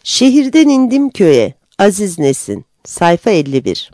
Şehirden indim köye. Aziz Nesin. Sayfa 51.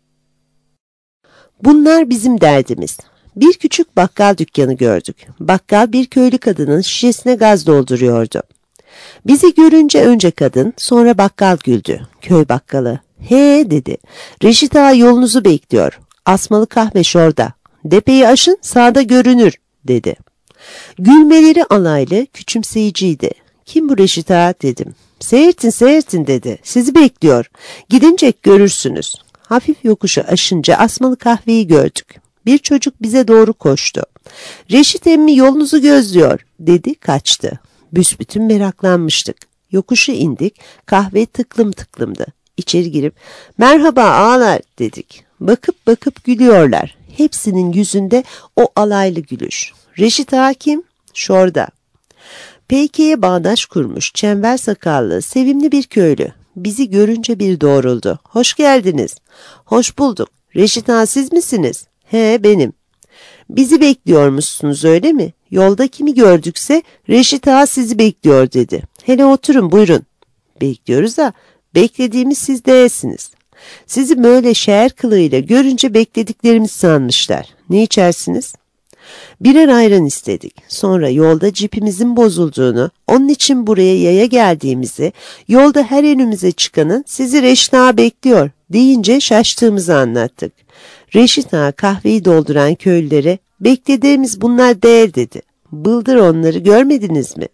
Bunlar bizim derdimiz. Bir küçük bakkal dükkanı gördük. Bakkal bir köylü kadının şişesine gaz dolduruyordu. Bizi görünce önce kadın, sonra bakkal güldü. Köy bakkalı. He dedi. Reşit Ağa yolunuzu bekliyor. Asmalı kahve şurada. Depeyi aşın sağda görünür dedi. Gülmeleri alaylı, küçümseyiciydi. Kim bu Reşit Ağa dedim. Seyirtin dedi. Sizi bekliyor. Gidince görürsünüz. Hafif yokuşu aşınca asmalı kahveyi gördük. Bir çocuk bize doğru koştu. Reşit emmi yolunuzu gözlüyor dedi, kaçtı. Büsbütün meraklanmıştık. Yokuşu indik, kahve tıklım tıklımdı. İçeri girip merhaba ağalar dedik. Bakıp bakıp gülüyorlar. Hepsinin yüzünde o alaylı gülüş. Reşit Ağa kim? Şorada. Peyki'ye bağdaş kurmuş, çember sakallı, sevimli bir köylü. Bizi görünce bir doğruldu. Hoş geldiniz. Hoş bulduk. Reşit Ağa siz misiniz? He benim. Bizi bekliyormuşsunuz öyle mi? Yolda kimi gördükse Reşit Ağa sizi bekliyor dedi. Hele oturun buyurun. Bekliyoruz da beklediğimiz siz değilsiniz. Sizi böyle şeher kılığıyla görünce beklediklerimizi sanmışlar. Ne içersiniz? Birer ayran istedik. Sonra yolda cipimizin bozulduğunu, onun için buraya yaya geldiğimizi, yolda her önümüze çıkanın sizi Reşit Ağa bekliyor deyince şaştığımızı anlattık. Reşit Ağa kahveyi dolduran köylülere beklediğimiz bunlar değil dedi. Bıldır onları görmediniz mi?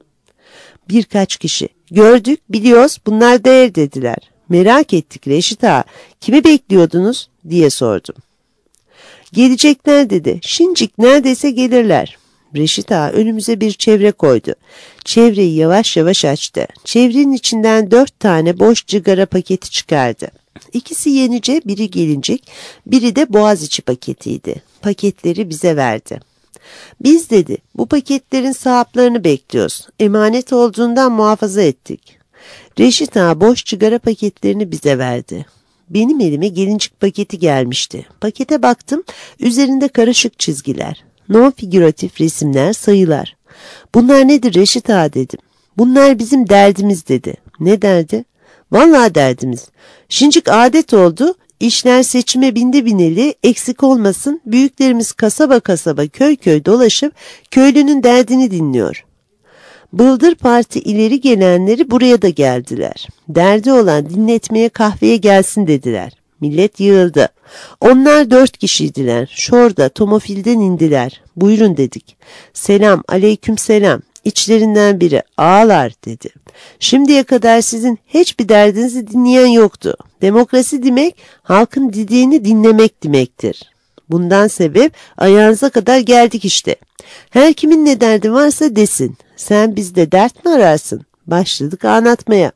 Birkaç kişi gördük biliyoruz bunlar değil dediler. Merak ettik Reşit Ağa kimi bekliyordunuz diye sordum. Gelecekler dedi. Şincik neredeyse gelirler. Reşit Ağa önümüze bir çevre koydu. Çevreyi yavaş yavaş açtı. Çevrenin içinden 4 tane boş cigara paketi çıkardı. İkisi yenice, biri gelincik, biri de boğaziçi paketiydi. Paketleri bize verdi. Biz dedi bu paketlerin sahiplerini bekliyoruz. Emanet olduğundan muhafaza ettik. Reşit Ağa boş cigara paketlerini bize verdi. Benim elime gelincik paketi gelmişti. Pakete baktım, üzerinde karışık çizgiler, non-figüratif resimler, sayılar. Bunlar nedir Reşit Ağa dedim. Bunlar bizim derdimiz dedi. Ne derdi? Vallahi derdimiz. Şincik adet oldu, işler seçime bindi bineli, eksik olmasın, büyüklerimiz kasaba kasaba, köy köy dolaşıp köylünün derdini dinliyor. Bıldır Parti ileri gelenleri buraya da geldiler. Derdi olan dinletmeye kahveye gelsin dediler. Millet yığıldı. Onlar 4 kişiydiler. Şorada Tomofil'den indiler. Buyurun dedik. Selam, aleyküm selam. İçlerinden biri ağalar dedi. Şimdiye kadar sizin hiçbir derdinizi dinleyen yoktu. Demokrasi demek halkın dediğini dinlemek demektir. Bundan sebep ayağınıza kadar geldik işte. Her kimin ne derdi varsa desin. Sen bizde dert mi ararsın? Başladık anlatmaya.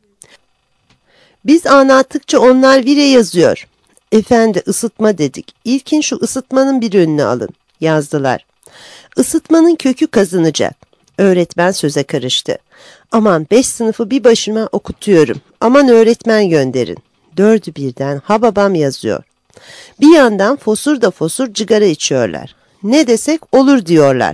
Biz anlattıkça onlar vire yazıyor. Efendi ısıtma dedik. İlkin şu ısıtmanın bir önüne alın. Yazdılar. Isıtmanın kökü kazınacak. Öğretmen söze karıştı. Aman 5 sınıfı bir başıma okutuyorum. Aman öğretmen gönderin. 4'ü birden ha babam yazıyor. Bir yandan fosur da fosur cigara içiyorlar. Ne desek olur diyorlar.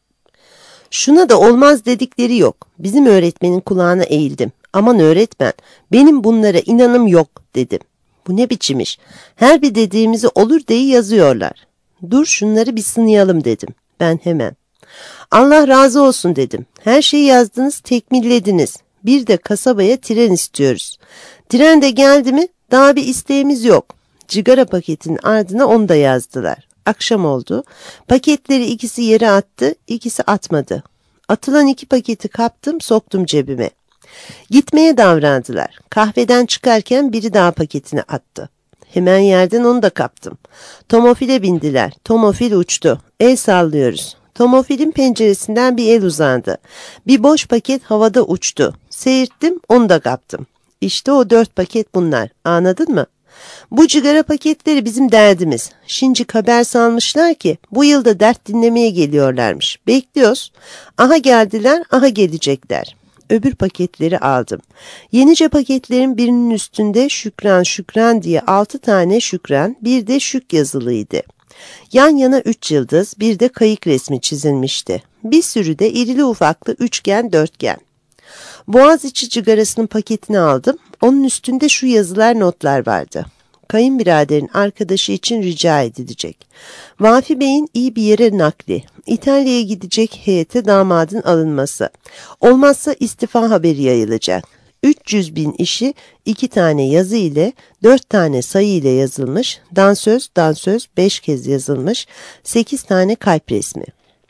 Şuna da olmaz dedikleri yok. Bizim öğretmenin kulağına eğildim. Aman öğretmen, benim bunlara inanım yok dedim. Bu ne biçim iş? Her bir dediğimizi olur diye yazıyorlar. Dur şunları bir sınayalım dedim. Ben hemen. Allah razı olsun dedim. Her şeyi yazdınız, tekmillediniz. Bir de kasabaya tren istiyoruz. Tren de geldi mi daha bir isteğimiz yok. Cigara paketinin ardına onu da yazdılar. Akşam oldu. Paketleri ikisi yere attı, ikisi atmadı. Atılan 2 paketi kaptım, soktum cebime. Gitmeye davrandılar. Kahveden çıkarken biri daha paketini attı. Hemen yerden onu da kaptım. Tomofile bindiler. Tomofil uçtu. El sallıyoruz. Tomofilin penceresinden bir el uzandı. Bir boş paket havada uçtu. Seyirttim, onu da kaptım. İşte o 4 paket bunlar. Anladın mı? Bu cigara paketleri bizim derdimiz. Şincik haber salmışlar ki bu yılda dert dinlemeye geliyorlarmış. Bekliyoruz. Aha geldiler, aha gelecekler. Öbür paketleri aldım. Yenice paketlerin birinin üstünde Şükran Şükran diye 6 tane Şükran, bir de Şük yazılıydı. Yan yana 3 yıldız, bir de kayık resmi çizilmişti. Bir sürü de irili ufaklı üçgen, dörtgen. Boğaziçi cigarasının paketini aldım. Onun üstünde şu yazılar, notlar vardı. Kayınbiraderin arkadaşı için rica edilecek. Vafi Bey'in iyi bir yere nakli. İtalya'ya gidecek heyete damadın alınması. Olmazsa istifa haberi yayılacak. 300 bin işi 2 tane yazı ile 4 tane sayı ile yazılmış. Dansöz 5 kez yazılmış. 8 tane kalp resmi.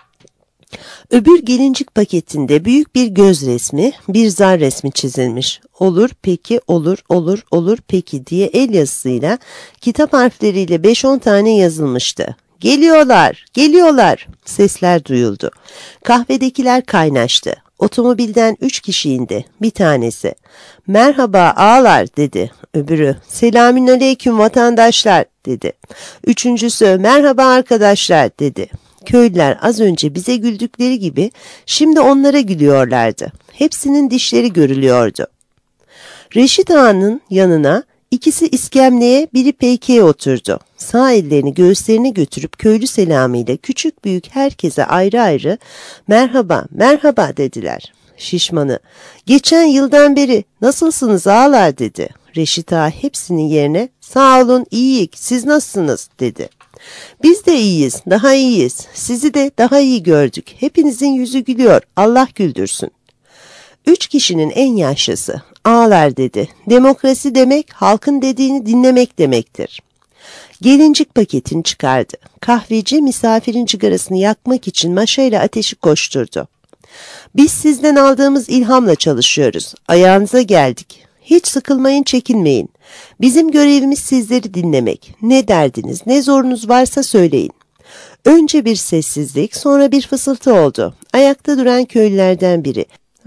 Öbür gelincik paketinde büyük bir göz resmi, bir zar resmi çizilmiş. Olur peki, olur peki diye el yazısıyla, kitap harfleriyle 5-10 tane yazılmıştı. Geliyorlar sesler duyuldu. Kahvedekiler kaynaştı. Otomobilden 3 kişi indi. Bir tanesi merhaba ağalar dedi. Öbürü selamünaleyküm vatandaşlar dedi. Üçüncüsü merhaba arkadaşlar dedi. Köylüler az önce bize güldükleri gibi şimdi onlara gülüyorlardı. Hepsinin dişleri görülüyordu. Reşit Ağa'nın yanına ikisi iskemleye, biri peykeye oturdu. Sağ ellerini göğüslerine götürüp köylü selamıyla küçük büyük herkese ayrı ayrı merhaba dediler. Şişmanı geçen yıldan beri nasılsınız ağalar dedi. Reşit Ağa hepsinin yerine sağ olun iyiyik siz nasılsınız dedi. Biz de iyiyiz, daha iyiyiz. Sizi de daha iyi gördük. Hepinizin yüzü gülüyor. Allah güldürsün. 3 kişinin en yaşlısı ağalar dedi. Demokrasi demek halkın dediğini dinlemek demektir. Gelincik paketini çıkardı. Kahveci misafirin cigarasını yakmak için maşayla ateşi koşturdu. Biz sizden aldığımız ilhamla çalışıyoruz. Ayağınıza geldik. Hiç sıkılmayın, çekinmeyin. Bizim görevimiz sizleri dinlemek. Ne derdiniz, ne zorunuz varsa söyleyin. Önce bir sessizlik, sonra bir fısıltı oldu. Ayakta duran köylülerden biri.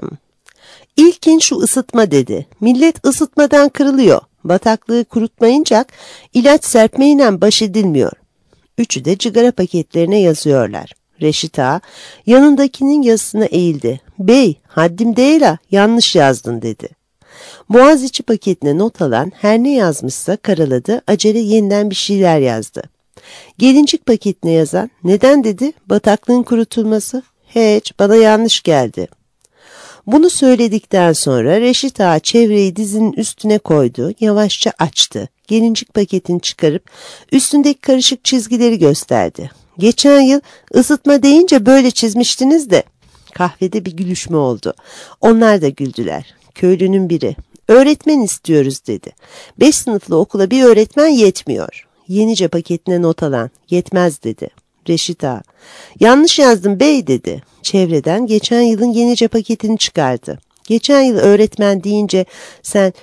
İlkin şu ısıtma dedi. Millet ısıtmadan kırılıyor. Bataklığı kurutmayınca ilaç serpmeyle baş edilmiyor. Üçü de cigara paketlerine yazıyorlar. Reşit Ağa yanındakinin yazısına eğildi. Bey, haddim değil ha, yanlış yazdın dedi. Boğaziçi paketine not alan her ne yazmışsa karaladı, acele yeniden bir şeyler yazdı. Gelincik paketine yazan, neden dedi, bataklığın kurutulması, hiç bana yanlış geldi. Bunu söyledikten sonra Reşit Ağa çevreyi dizinin üstüne koydu, yavaşça açtı. Gelincik paketini çıkarıp üstündeki karışık çizgileri gösterdi. Geçen yıl ısıtma deyince böyle çizmiştiniz de. Kahvede bir gülüşme oldu. Onlar da güldüler. Köylünün biri, öğretmen istiyoruz dedi. 5 sınıflı okula bir öğretmen yetmiyor. Yenice paketine not alan, yetmez dedi. Reşit Ağa, yanlış yazdım bey dedi. Çevreden geçen yılın Yenice paketini çıkardı. Geçen yıl öğretmen deyince sen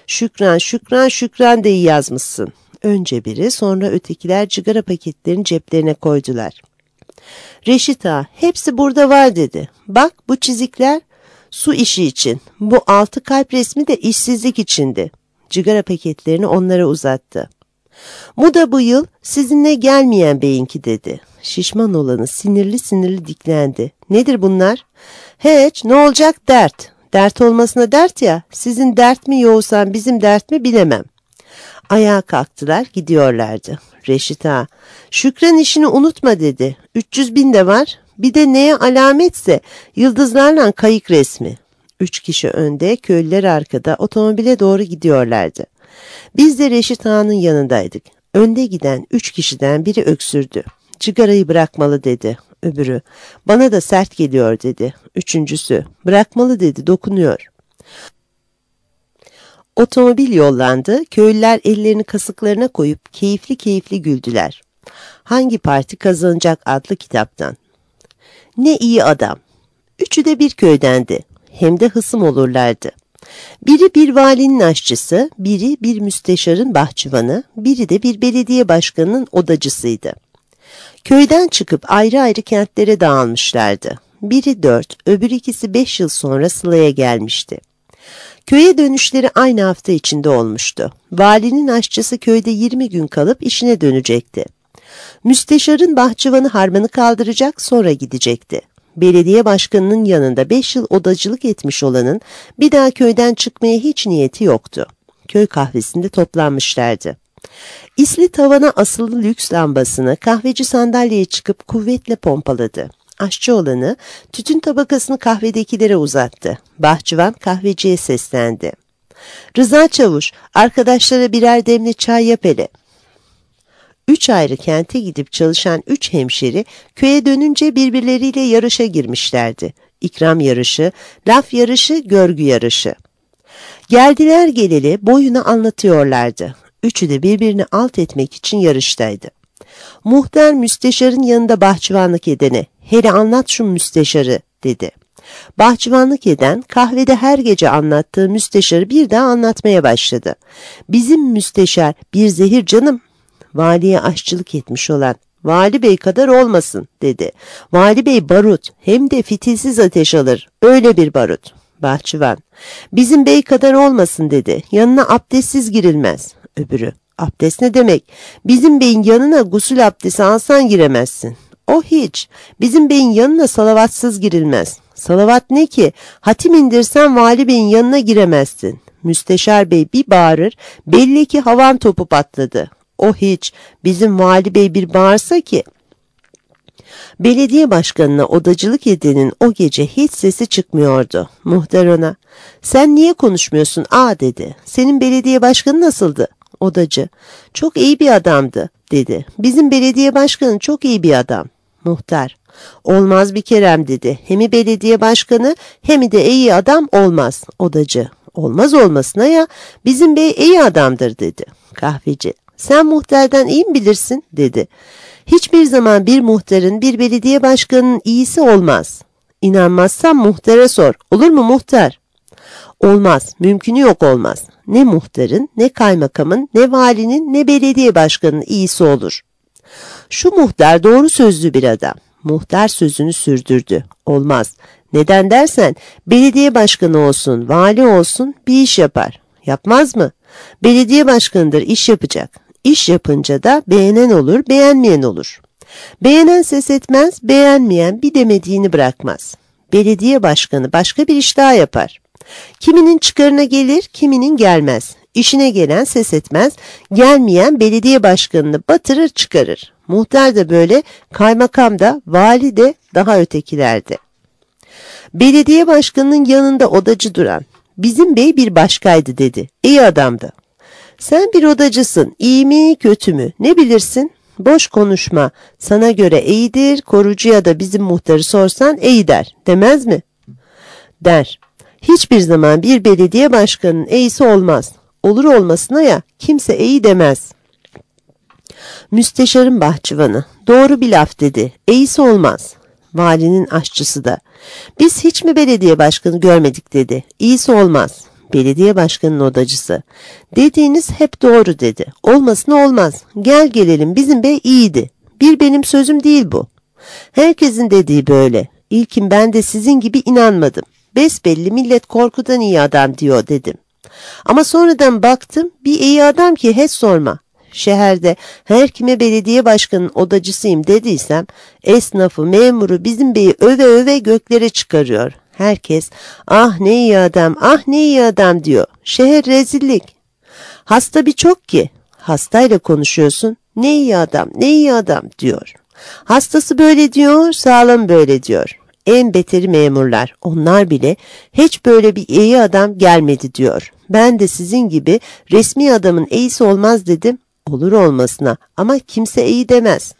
şükran de iyi yazmışsın. Önce biri, sonra ötekiler cigara paketlerini ceplerine koydular. Reşit Ağa, hepsi burada var dedi. Bak bu çizikler su işi için, bu 6 kalp resmi de işsizlik içindi. Cigara paketlerini onlara uzattı. Bu da bu yıl sizinle gelmeyen beyinki dedi. Şişman olanı sinirli diklendi. Nedir bunlar? Hiç, ne olacak dert. Dert olmasına dert ya, sizin dert mi yoğursan bizim dert mi bilemem. Ayağa kalktılar, gidiyorlardı. Reşit Ağa, Şükran işini unutma dedi. 300 bin de var. Bir de neye alametse yıldızlarla kayık resmi. 3 kişi önde, köylüler arkada otomobile doğru gidiyorlardı. Biz de Reşit Ağa'nın yanındaydık. Önde giden 3 kişiden biri öksürdü. Cigarayı bırakmalı dedi. Öbürü, bana da sert geliyor dedi. Üçüncüsü, bırakmalı dedi, dokunuyor. Otomobil yollandı, köylüler ellerini kasıklarına koyup keyifli güldüler. Hangi parti kazanacak adlı kitaptan. Ne iyi adam. Üçü de bir köydendi. Hem de hısım olurlardı. Biri bir valinin aşçısı, biri bir müsteşarın bahçıvanı, biri de bir belediye başkanının odacısıydı. Köyden çıkıp ayrı ayrı kentlere dağılmışlardı. Biri 4, öbür ikisi 5 yıl sonra Sıla'ya gelmişti. Köye dönüşleri aynı hafta içinde olmuştu. Valinin aşçısı köyde 20 gün kalıp işine dönecekti. Müsteşarın bahçıvanı harmanı kaldıracak, sonra gidecekti. Belediye başkanının yanında 5 yıl odacılık etmiş olanın bir daha köyden çıkmaya hiç niyeti yoktu. Köy kahvesinde toplanmışlardı. İsli tavana asılı lüks lambasını kahveci sandalyeye çıkıp kuvvetle pompaladı. Aşçı olanı tütün tabakasını kahvedekilere uzattı. Bahçıvan kahveciye seslendi. Rıza Çavuş, arkadaşlara birer demli çay yap hele. 3 ayrı kente gidip çalışan 3 hemşeri köye dönünce birbirleriyle yarışa girmişlerdi. İkram yarışı, laf yarışı, görgü yarışı. Geldiler geleli boyunu anlatıyorlardı. Üçü de birbirini alt etmek için yarıştaydı. Muhtar müsteşarın yanında bahçıvanlık edene, hele anlat şu müsteşarı dedi. Bahçıvanlık eden kahvede her gece anlattığı müsteşarı bir daha anlatmaya başladı. Bizim müsteşar bir zehir canım. Valiye aşçılık etmiş olan Vali Bey kadar olmasın dedi. Vali Bey barut, hem de fitilsiz ateş alır, öyle bir barut. Bahçıvan, bizim bey kadar olmasın dedi. Yanına abdestsiz girilmez. Öbürü, abdest ne demek? Bizim beyin yanına gusül abdesti alsan giremezsin. O hiç. Bizim beyin yanına salavatsız girilmez. Salavat ne ki? Hatim indirsen Vali Bey'in yanına giremezsin. Müsteşar Bey bir bağırır, belli ki havan topu patladı. O hiç. Bizim Vali Bey bir bağırsa ki... Belediye başkanına odacılık edenin o gece hiç sesi çıkmıyordu. Muhtar ona, sen niye konuşmuyorsun dedi. Senin belediye başkanı nasıldı? Odacı, çok iyi bir adamdı dedi. Bizim belediye başkanı çok iyi bir adam. Muhtar, olmaz bir kerem dedi. Hem belediye başkanı hem de iyi adam olmaz. Odacı, olmaz olmasına ya, bizim bey iyi adamdır dedi. Kahveci, sen muhtardan iyi mi bilirsin dedi. Hiçbir zaman bir muhtarın bir belediye başkanının iyisi olmaz. İnanmazsan muhtara sor. Olur mu muhtar? Olmaz. Mümkünü yok olmaz. Ne muhtarın, ne kaymakamın, ne valinin, ne belediye başkanının iyisi olur. Şu muhtar doğru sözlü bir adam. Muhtar sözünü sürdürdü. Olmaz. Neden dersen belediye başkanı olsun, vali olsun bir iş yapar. Yapmaz mı? Belediye başkanıdır, iş yapacak. İş yapınca da beğenen olur, beğenmeyen olur. Beğenen ses etmez, beğenmeyen bir demediğini bırakmaz. Belediye başkanı başka bir iş daha yapar. Kiminin çıkarına gelir, kiminin gelmez. İşine gelen ses etmez, gelmeyen belediye başkanını batırır çıkarır. Muhtar da böyle, kaymakam da, vali de, daha ötekilerde. Belediye başkanının yanında odacı duran, bizim bey bir başkaydı dedi, iyi adamdı. Sen bir odacısın, iyi mi kötü mü ne bilirsin? Boş konuşma, sana göre iyidir, korucuya da bizim muhtarı sorsan iyi der, demez mi? Der. Hiçbir zaman bir belediye başkanının iyisi olmaz. Olur olmasına ya, kimse iyi demez. Müsteşarın bahçıvanı, doğru bir laf dedi, iyisi olmaz. Valinin aşçısı da, biz hiç mi belediye başkanı görmedik dedi, iyisi olmaz. Belediye başkanının odacısı, dediğiniz hep doğru dedi, olmasına olmaz, gel gelelim bizim bey iyiydi. Bir benim sözüm değil bu. Herkesin dediği böyle, İlkin ben de sizin gibi inanmadım. Besbelli millet korkudan iyi adam diyor dedim. Ama sonradan baktım bir iyi adam ki hiç sorma. Şehirde her kime belediye başkanının odacısıyım dediysem esnafı memuru bizim beyi öve öve göklere çıkarıyor. Herkes ah ne iyi adam ah ne iyi adam diyor. Şehir rezillik. Hasta birçok ki hastayla konuşuyorsun ne iyi adam ne iyi adam diyor. Hastası böyle diyor sağlam böyle diyor. En beteri memurlar, onlar bile hiç böyle bir iyi adam gelmedi diyor. Ben de sizin gibi resmi adamın iyisi olmaz dedim, olur olmasına ama kimse iyi demez.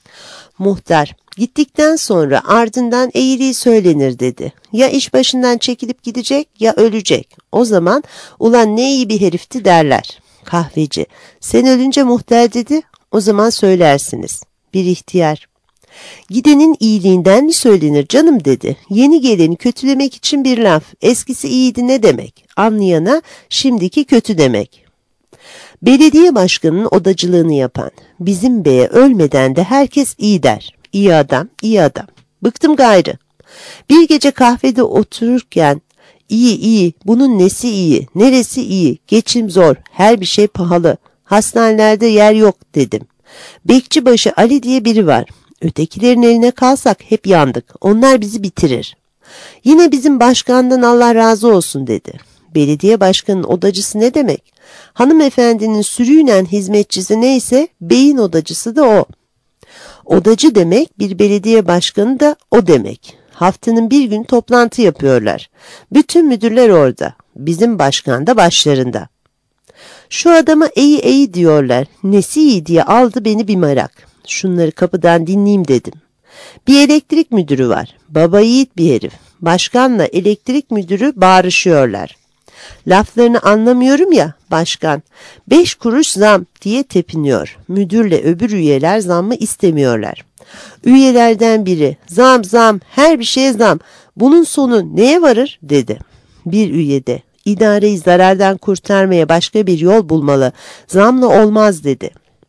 Muhtar, gittikten sonra ardından iyiliği söylenir dedi. Ya iş başından çekilip gidecek ya ölecek. O zaman ulan ne iyi bir herifti derler. Kahveci, sen ölünce muhtar dedi, o zaman söylersiniz. Bir ihtiyar. Gidenin iyiliğinden mi söylenir canım dedi. Yeni geleni kötülemek için bir laf. Eskisi iyiydi ne demek? Anlayana şimdiki kötü demek. Belediye başkanının odacılığını yapan bizim beye ölmeden de herkes iyi der. İyi adam, iyi adam. Bıktım gayrı. Bir gece kahvede otururken iyi bunun nesi iyi, neresi iyi, geçim zor, her bir şey pahalı, hastanelerde yer yok dedim. Bekçibaşı Ali diye biri var. Ötekilerin eline kalsak hep yandık. Onlar bizi bitirir. Yine bizim başkandan Allah razı olsun dedi. Belediye başkanının odacısı ne demek? Hanımefendinin sürüyle hizmetçisi neyse beyin odacısı da o. Odacı demek bir belediye başkanı da o demek. Haftanın bir gün toplantı yapıyorlar. Bütün müdürler orada. Bizim başkan da başlarında. Şu adama iyi diyorlar. Nesi iyi diye aldı beni bir merak. Şunları kapıdan dinleyeyim dedim. Bir elektrik müdürü var. Baba yiğit bir herif. Başkanla elektrik müdürü bağırışıyorlar. Laflarını anlamıyorum ya başkan. 5 kuruş zam diye tepiniyor. Müdürle öbür üyeler zammı istemiyorlar. Üyelerden biri zam her bir şeye zam. Bunun sonu neye varır dedi. Bir üye de idareyi zarardan kurtarmaya başka bir yol bulmalı. Zamla olmaz dedi.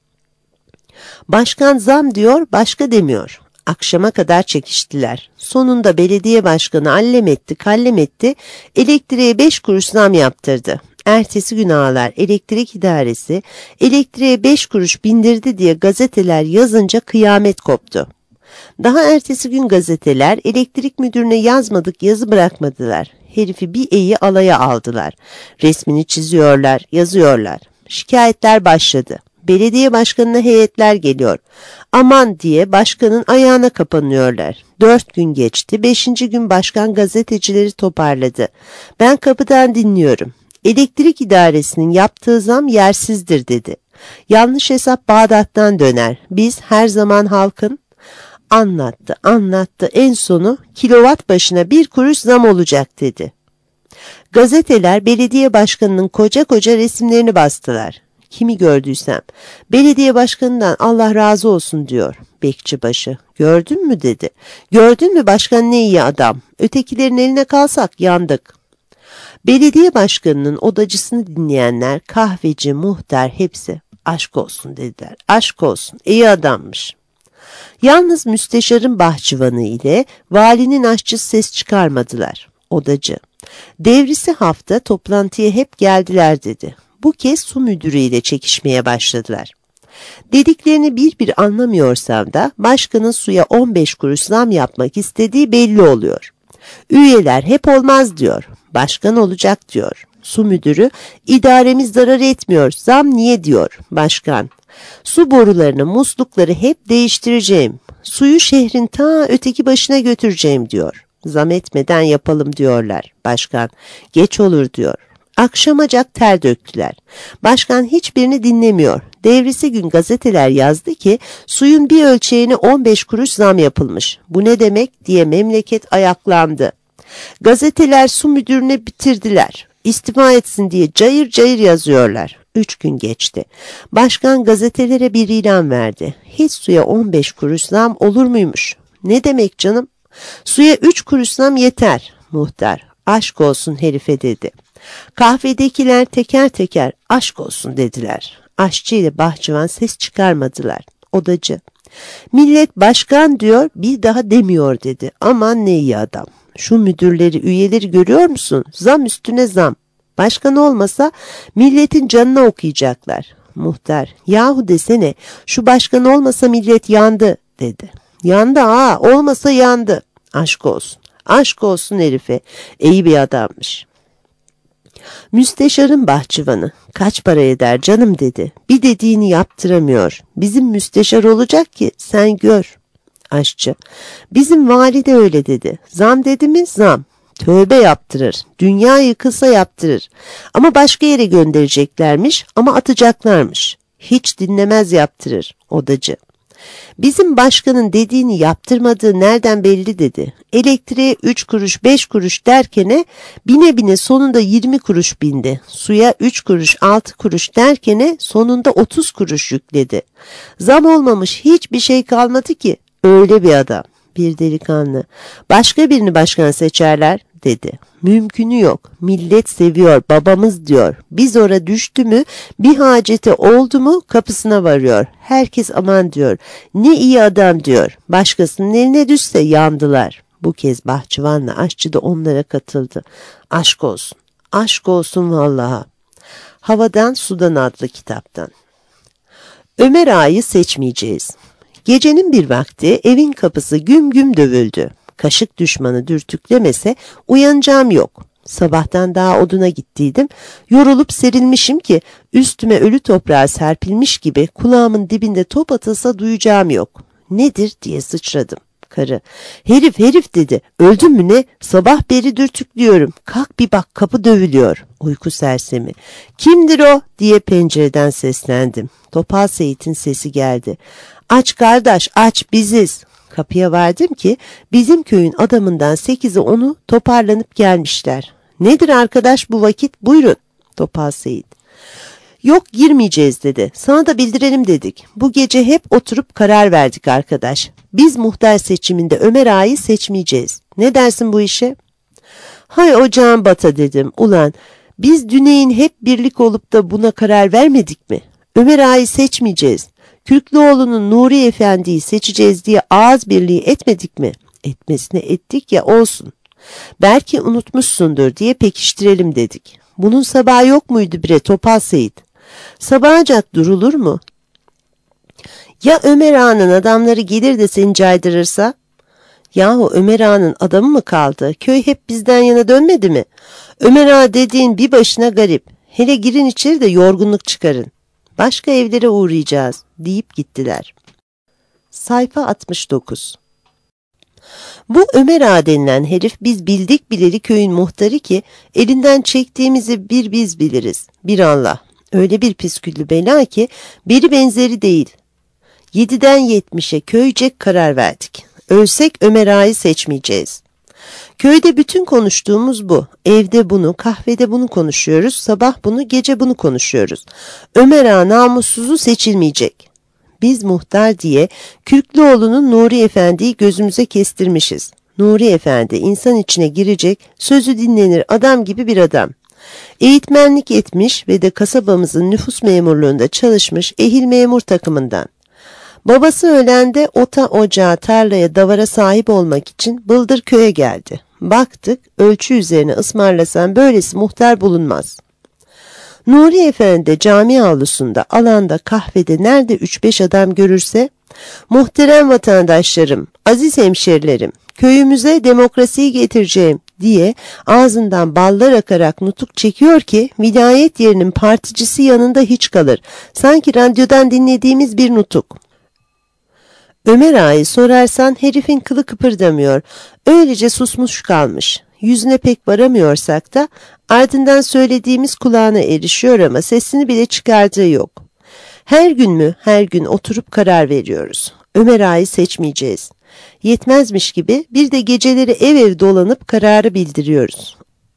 Başkan zam diyor başka demiyor. Akşama kadar çekiştiler. Sonunda belediye başkanı allem etti kallem etti, elektriğe 5 kuruş zam yaptırdı. Ertesi gün ağalar elektrik idaresi elektriğe 5 kuruş bindirdi diye gazeteler yazınca kıyamet koptu. Daha ertesi gün gazeteler elektrik müdürüne yazmadık yazı bırakmadılar. Herifi bir iyi alaya aldılar. Resmini çiziyorlar, yazıyorlar. Şikayetler başladı. Belediye başkanına heyetler geliyor. Aman diye başkanın ayağına kapanıyorlar. 4 gün geçti. 5. gün başkan gazetecileri toparladı. Ben kapıdan dinliyorum. Elektrik idaresinin yaptığı zam yersizdir dedi. Yanlış hesap Bağdat'tan döner. Biz her zaman halkın anlattı. En sonu kilowatt başına 1 kuruş zam olacak dedi. Gazeteler belediye başkanının koca resimlerini bastılar. Kimi gördüysem, belediye başkanından Allah razı olsun diyor. Bekçibaşı, gördün mü dedi. Gördün mü başkan ne iyi adam. Ötekilerin eline kalsak yandık. Belediye başkanının odacısını dinleyenler, kahveci, muhtar hepsi aşk olsun dediler. Aşk olsun, iyi adammış. Yalnız müsteşarın bahçıvanı ile valinin aşçısı ses çıkarmadılar. Odacı, devrisi hafta toplantıya hep geldiler dedi. Bu kez su müdürüyle çekişmeye başladılar. Dediklerini bir anlamıyorsam da başkanın suya 15 kuruş zam yapmak istediği belli oluyor. Üyeler hep olmaz diyor. Başkan olacak diyor. Su müdürü idaremiz zarar etmiyor. Zam niye diyor başkan. Su borularını, muslukları hep değiştireceğim. Suyu şehrin ta öteki başına götüreceğim diyor. Zam etmeden yapalım diyorlar. Başkan geç olur diyor. Akşamacak ter döktüler. Başkan hiçbirini dinlemiyor. Devrisi gün gazeteler yazdı ki suyun bir ölçeğine 15 kuruş zam yapılmış. Bu ne demek diye memleket ayaklandı. Gazeteler su müdürüne bitirdiler. İstifa etsin diye cayır yazıyorlar. 3 gün geçti. Başkan gazetelere bir ilan verdi. Hiç suya 15 kuruş zam olur muymuş? Ne demek canım? Suya 3 kuruş zam yeter. Muhtar, aşk olsun herife dedi. Kahvedekiler teker aşk olsun dediler. Aşçı ile bahçıvan ses çıkarmadılar. Odacı, millet başkan diyor bir daha demiyor dedi. Aman ne iyi adam. Şu müdürleri, üyeleri görüyor musun? Zam üstüne zam. Başkan olmasa milletin canına okuyacaklar. Muhtar, yahu desene şu başkan olmasa millet yandı dedi. Yandı olmasa yandı. Aşk olsun. Aşk olsun herife. İyi bir adammış. Müsteşarın bahçıvanı, kaç para eder canım dedi. Bir dediğini yaptıramıyor. Bizim müsteşar olacak ki sen gör. Aşçı, bizim vali de öyle dedi. Zam dedi mi zam. Tövbe yaptırır. Dünya yıkılsa yaptırır. Ama başka yere göndereceklermiş ama atacaklarmış. Hiç dinlemez yaptırır. Odacı, bizim başkanın dediğini yaptırmadığı nereden belli dedi. Elektriğe 3 kuruş 5 kuruş derkene bine sonunda 20 kuruş bindi. Suya 3 kuruş 6 kuruş derkene sonunda 30 kuruş yükledi. Zam olmamış hiçbir şey kalmadı ki. Öyle bir adam. Bir delikanlı. Başka birini başkan seçerler dedi. Mümkünü yok. Millet seviyor. Babamız diyor. Biz ora düştü mü bir haceti oldu mu kapısına varıyor. Herkes aman diyor. Ne iyi adam diyor. Başkasının eline düşse yandılar. Bu kez bahçıvanla aşçı da onlara katıldı. Aşk olsun. Aşk olsun vallaha. Havadan Sudan adlı kitaptan. Ömer Ağa'yı seçmeyeceğiz. Gecenin bir vakti evin kapısı güm dövüldü. Kaşık düşmanı dürtüklemese uyanacağım yok. Sabahtan daha oduna gittiydim. Yorulup serilmişim ki üstüme ölü toprağa serpilmiş gibi kulağımın dibinde top atılsa duyacağım yok. Nedir diye sıçradım. Karı, herif dedi, öldün mü ne? Sabah beri dürtüklüyorum. Kalk bir bak, kapı dövülüyor. Uyku sersemi. Kimdir o diye pencereden seslendim. Topal Seyit'in sesi geldi. Aç kardeş, aç, biziz. Kapıya vardım ki bizim köyün adamından 8'i 10'u toparlanıp gelmişler. Nedir arkadaş bu vakit, buyurun. Topal Seyit. Yok, girmeyeceğiz dedi. Sana da bildirelim dedik. Bu gece hep oturup karar verdik arkadaş. Biz muhtar seçiminde Ömer Ağa'yı seçmeyeceğiz. Ne dersin bu işe? Hay ocağın bata dedim. Ulan biz Düneyin hep birlik olup da buna karar vermedik mi? Ömer Ağa'yı seçmeyeceğiz. Kürklüoğlu'nun Nuri Efendi'yi seçeceğiz diye ağız birliği etmedik mi? Etmesine ettik ya, olsun. Belki unutmuşsundur diye pekiştirelim dedik. Bunun sabahı yok muydu bre Topal Seyit? Sabahacak durulur mu? Ya Ömer Ağa'nın adamları gelir de seni caydırırsa? Yahu Ömer Ağa'nın adamı mı kaldı? Köy hep bizden yana dönmedi mi? Ömer Ağa dediğin bir başına garip. Hele girin içeri de yorgunluk çıkarın. Başka evlere uğrayacağız deyip gittiler. Sayfa 69. Bu Ömer Ağa denilen herif biz bildik bileli köyün muhtarı ki elinden çektiğimizi bir biz biliriz. Bir Allah. Öyle bir püsküllü bela ki biri benzeri değil. 7'den 70'e köycek karar verdik. Ölsek Ömer Ağa'yı seçmeyeceğiz. Köyde bütün konuştuğumuz bu. Evde bunu, kahvede bunu konuşuyoruz. Sabah bunu, gece bunu konuşuyoruz. Ömer Ağa namussuzu seçilmeyecek. Biz muhtar diye Kürklüoğlu'nun Nuri Efendi'yi gözümüze kestirmişiz. Nuri Efendi insan içine girecek, sözü dinlenir adam gibi bir adam. Eğitmenlik etmiş ve de kasabamızın nüfus memurluğunda çalışmış ehil memur takımından. Babası ölende ota, ocağa, tarlaya, davara sahip olmak için Bıldır köye geldi. Baktık, ölçü üzerine ısmarlasan böylesi muhtar bulunmaz. Nuri Efendi cami avlusunda, alanda, kahvede nerede 3-5 adam görürse, muhterem vatandaşlarım, aziz hemşerilerim, köyümüze demokrasiyi getireceğim diye ağzından ballar akarak nutuk çekiyor ki vilayet yerinin particisi yanında hiç kalır. Sanki radyodan dinlediğimiz bir nutuk. Ömer Ağa'yı sorarsan herifin kılı kıpırdamıyor. Öylece susmuş kalmış. Yüzüne pek varamıyorsak da ardından söylediğimiz kulağına erişiyor ama sesini bile çıkardığı yok. Her gün mü? Her gün oturup karar veriyoruz. Ömer Ağa'yı seçmeyeceğiz. Yetmezmiş gibi bir de geceleri ev ev dolanıp kararı bildiriyoruz.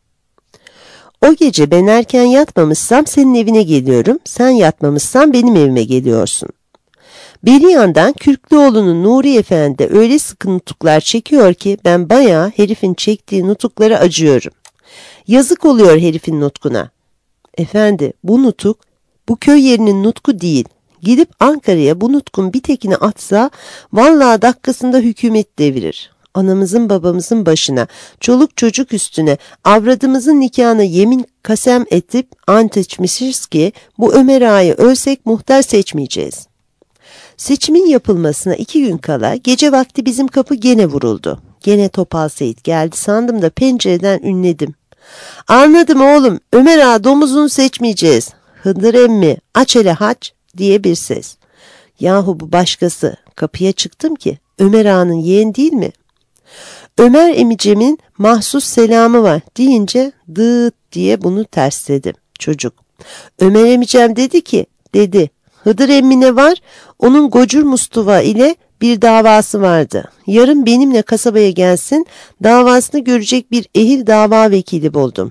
O gece ben erken yatmamışsam senin evine geliyorum, sen yatmamışsan benim evime geliyorsun. Bir yandan Kürklüoğlu'nun Nuri Efendi öyle sıkı nutuklar çekiyor ki ben bayağı herifin çektiği nutuklara acıyorum. Yazık oluyor herifin nutkuna. Efendi, bu nutuk, bu köy yerinin nutku değil. Gidip Ankara'ya bu nutkun bir tekini atsa vallahi dakikasında hükümet devirir. Anamızın babamızın başına, çoluk çocuk üstüne, avradımızın nikahına yemin kasem edip ant içmişiz ki bu Ömer Ağa'yı ölsek muhtar seçmeyeceğiz. Seçimin yapılmasına 2 gün kala gece vakti bizim kapı gene vuruldu. Gene Topal Seyit geldi sandım da pencereden ünledim. Anladım oğlum, Ömer Ağa domuzunu seçmeyeceğiz. Hıdır emmi, aç hele haç diye bir ses. Yahu bu başkası. Kapıya çıktım ki Ömer Ağa'nın yeğen değil mi? Ömer emicemin mahsus selamı var deyince dıt diye bunu tersledim. Çocuk. Ömer emicem dedi ki, dedi. Hıdır emmine var, onun Gocur Mustafa ile bir davası vardı. Yarın benimle kasabaya gelsin, davasını görecek bir ehil dava vekili buldum.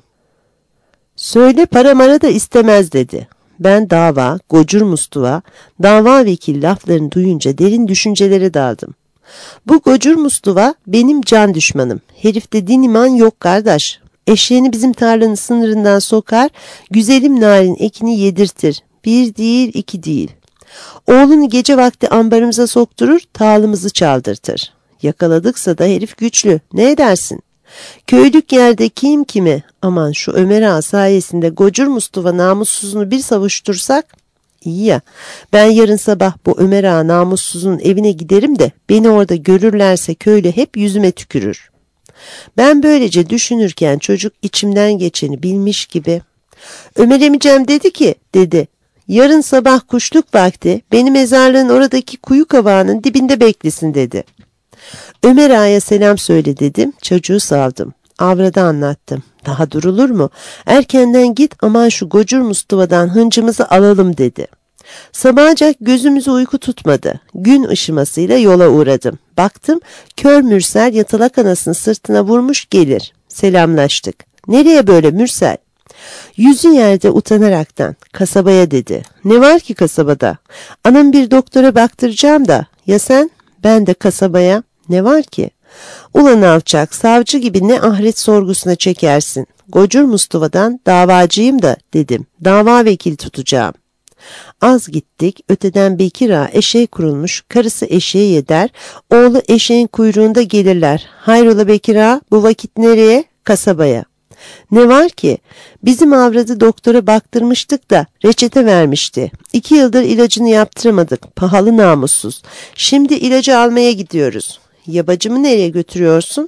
Söyle para mara da istemez dedi. Ben dava, Gocur Mustafa, dava vekil laflarını duyunca derin düşüncelere daldım. Bu Gocur Mustafa benim can düşmanım. Herifte din iman yok kardeş. Eşeğini bizim tarlanın sınırından sokar, güzelim narin ekini yedirtir. 1 değil 2 değil. Oğlunu gece vakti ambarımıza sokturur, tağlımızı çaldırtır. Yakaladıksa da herif güçlü. Ne edersin? Köylük yerde kim kime? Aman şu Ömer Ağa sayesinde Gocur Mustafa namussuzunu bir savuştursak? İyi ya, ben yarın sabah bu Ömer Ağa namussuzun evine giderim de beni orada görürlerse köylü hep yüzüme tükürür. Ben böylece düşünürken çocuk içimden geçeni bilmiş gibi. Ömer emicem dedi ki, dedi. Yarın sabah kuşluk vakti beni mezarlığın oradaki kuyu kavağının dibinde beklesin dedi. Ömer Ağa'ya selam söyle dedim, çocuğu saldım. Avrada anlattım. Daha durulur mu? Erkenden git, aman şu Gocur Mustafa'dan hıncımızı alalım dedi. Sabahacak gözümüzü uyku tutmadı. Gün ışımasıyla yola uğradım. Baktım kör Mürsel yatalak anasını sırtına vurmuş gelir. Selamlaştık. Nereye böyle Mürsel? Yüzü yerde utanaraktan kasabaya dedi. Ne var ki kasabada? Anam bir doktora baktıracağım da. Ya sen? Ben de kasabaya. Ne var ki? Ulan alçak, savcı gibi ne ahiret sorgusuna çekersin. Gocur Mustafa'dan davacıyım da dedim. Dava vekili tutacağım. Az gittik, öteden Bekir Ağa eşeğe kurulmuş, karısı eşeği yeder, oğlu eşeğin kuyruğunda gelirler. Hayrola Bekir Ağa, bu vakit nereye? Kasabaya. Ne var ki? Bizim avradı doktora baktırmıştık da reçete vermişti. 2 yıldır ilacını yaptıramadık, pahalı namussuz. Şimdi ilacı almaya gidiyoruz. Ya bacımı nereye götürüyorsun?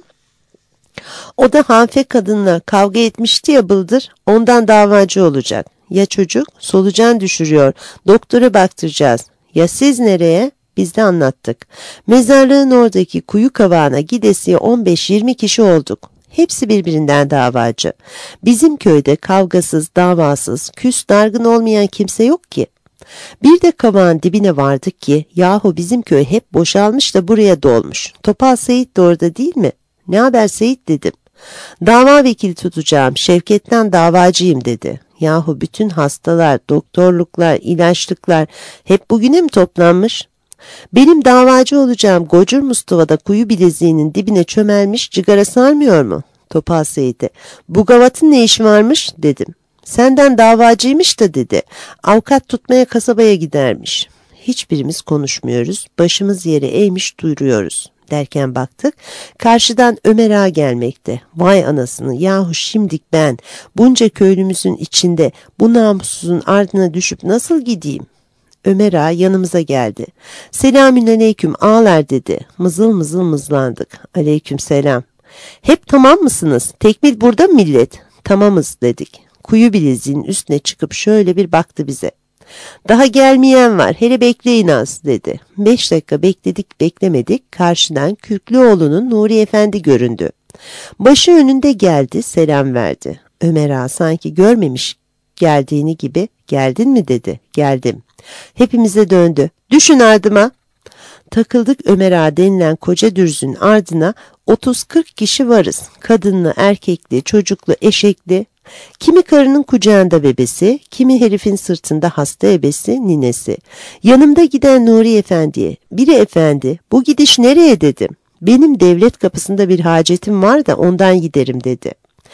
O da hanfe kadınla kavga etmişti ya bıldır, ondan davacı olacak. Ya çocuk? Solucan düşürüyor. Doktora baktıracağız. Ya siz nereye? Biz de anlattık. Mezarlığın oradaki kuyu kavağına gidesiye 15-20 kişi olduk. Hepsi birbirinden davacı. Bizim köyde kavgasız, davasız, küs, dargın olmayan kimse yok ki. Bir de kavağın dibine vardık ki, yahu bizim köy hep boşalmış da buraya dolmuş. Topal Seyit de orada değil mi? Ne haber Seyit dedim. Dava vekili tutacağım, Şevket'ten davacıyım dedi. Yahu bütün hastalar, doktorluklar, ilaçlıklar hep bugüne mi toplanmış? Benim davacı olacağım Gocur Mustafa'da kuyu bileziğinin dibine çömelmiş, cigara sarmıyor mu? Topal Seyit'e. Bu gavatın ne işi varmış dedim. Senden davacıymış da dedi. Avukat tutmaya kasabaya gidermiş. Hiçbirimiz konuşmuyoruz. Başımız yere eğmiş duyuruyoruz. Derken baktık. Karşıdan Ömer Ağa gelmekte. Vay anasını, yahu şimdik ben bunca köylümüzün içinde bu namussuzun ardına düşüp nasıl gideyim? Ömer Ağa yanımıza geldi. Selamünaleyküm ağalar dedi. Mızıl mızıl mızlandık. Aleyküm selam. Hep tamam mısınız? Tekmil burada mı millet? Tamamız dedik. Kuyu bileziğinin üstüne çıkıp şöyle bir baktı bize. Daha gelmeyen var, hele bekleyin az dedi. 5 dakika bekledik beklemedik, karşıdan Kürklüoğlu'nun Nuri Efendi göründü. Başı önünde geldi, selam verdi. Ömer Ağa sanki görmemiş geldiğini gibi, geldin mi dedi. Geldim. Hepimize döndü. Düşün ardıma. Takıldık Ömer Ağa denilen koca dürzün ardına. 30-40 kişi varız. Kadınlı, erkekli, çocuklu, eşekli. Kimi karının kucağında bebesi, kimi herifin sırtında hasta ebesi, ninesi. Yanımda giden Nuri Efendi'ye, biri efendi, bu gidiş nereye dedim. Benim devlet kapısında bir hacetim var da ondan giderim dedi.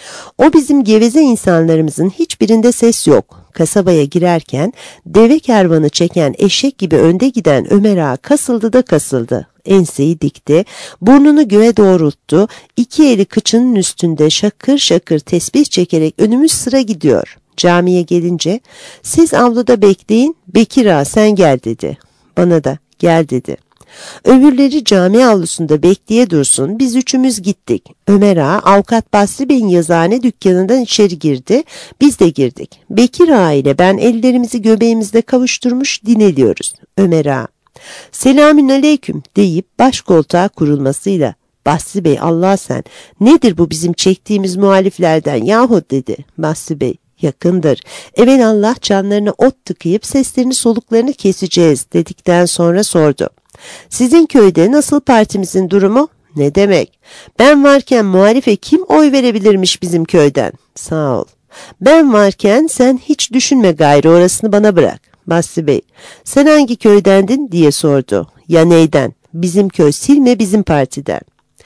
O bizim geveze insanlarımızın hiçbirinde ses yok. Kasabaya girerken deve kervanı çeken eşek gibi önde giden Ömer Ağa kasıldı da kasıldı. Enseyi dikti, burnunu göğe doğrulttu, 2 eli kıçının üstünde şakır şakır tesbih çekerek önümüz sıra gidiyor. Camiye gelince, siz avluda bekleyin, Bekir Ağa sen gel dedi. Bana da gel dedi. Öbürleri cami avlusunda bekleye dursun, biz üçümüz gittik. Ömer Ağa, avukat Basri Bey'in yazıhane dükkanından içeri girdi, biz de girdik. Bekir Ağa ile ben ellerimizi göbeğimizde kavuşturmuş dinleniyoruz. Ömer Ağa, selamünaleyküm deyip baş koltuğa kurulmasıyla, Basri Bey Allah sen, nedir bu bizim çektiğimiz muhaliflerden yahu dedi. Basri Bey, yakındır. Evelallah canlarına ot tıkayıp seslerini soluklarını keseceğiz dedikten sonra sordu. Sizin köyde nasıl partimizin durumu? Ne demek? Ben varken muhalife kim oy verebilirmiş bizim köyden? Sağ ol. Ben varken sen hiç düşünme gayrı, orasını bana bırak. Basri Bey, sen hangi köydendin diye sordu. Ya neyden? Bizim köy Silme, bizim partiden.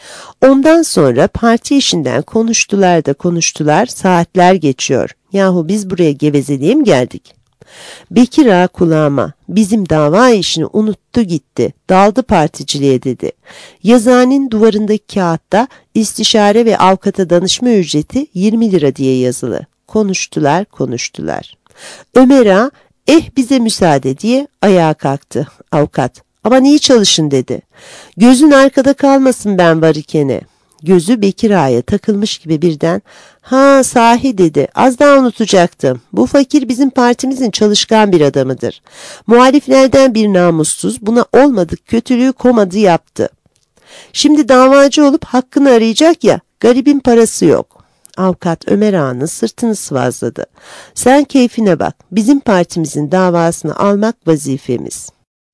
Ondan sonra parti işinden konuştular da konuştular, saatler geçiyor. Yahu biz buraya gevezeliğe mi geldik? Bekir Ağa kulağıma, bizim dava işini unuttu gitti, daldı particiliğe dedi. Yazıhanenin duvarındaki kağıtta istişare ve avukata danışma ücreti 20 lira diye yazılı. Konuştular konuştular. Ömer Ağa, bize müsaade diye ayağa kalktı. Avukat, aman iyi çalışın dedi. Gözün arkada kalmasın ben var ikene. Gözü Bekir Ağa'ya takılmış gibi birden "Ha sahi" dedi. "Az daha unutacaktım. Bu fakir bizim partimizin çalışkan bir adamıdır. Muhaliflerden bir namussuz buna olmadık kötülüğü komadı yaptı. Şimdi davacı olup hakkını arayacak ya, garibin parası yok." Avukat Ömer Ağa'nın sırtını sıvazladı. "Sen keyfine bak. Bizim partimizin davasını almak vazifemiz."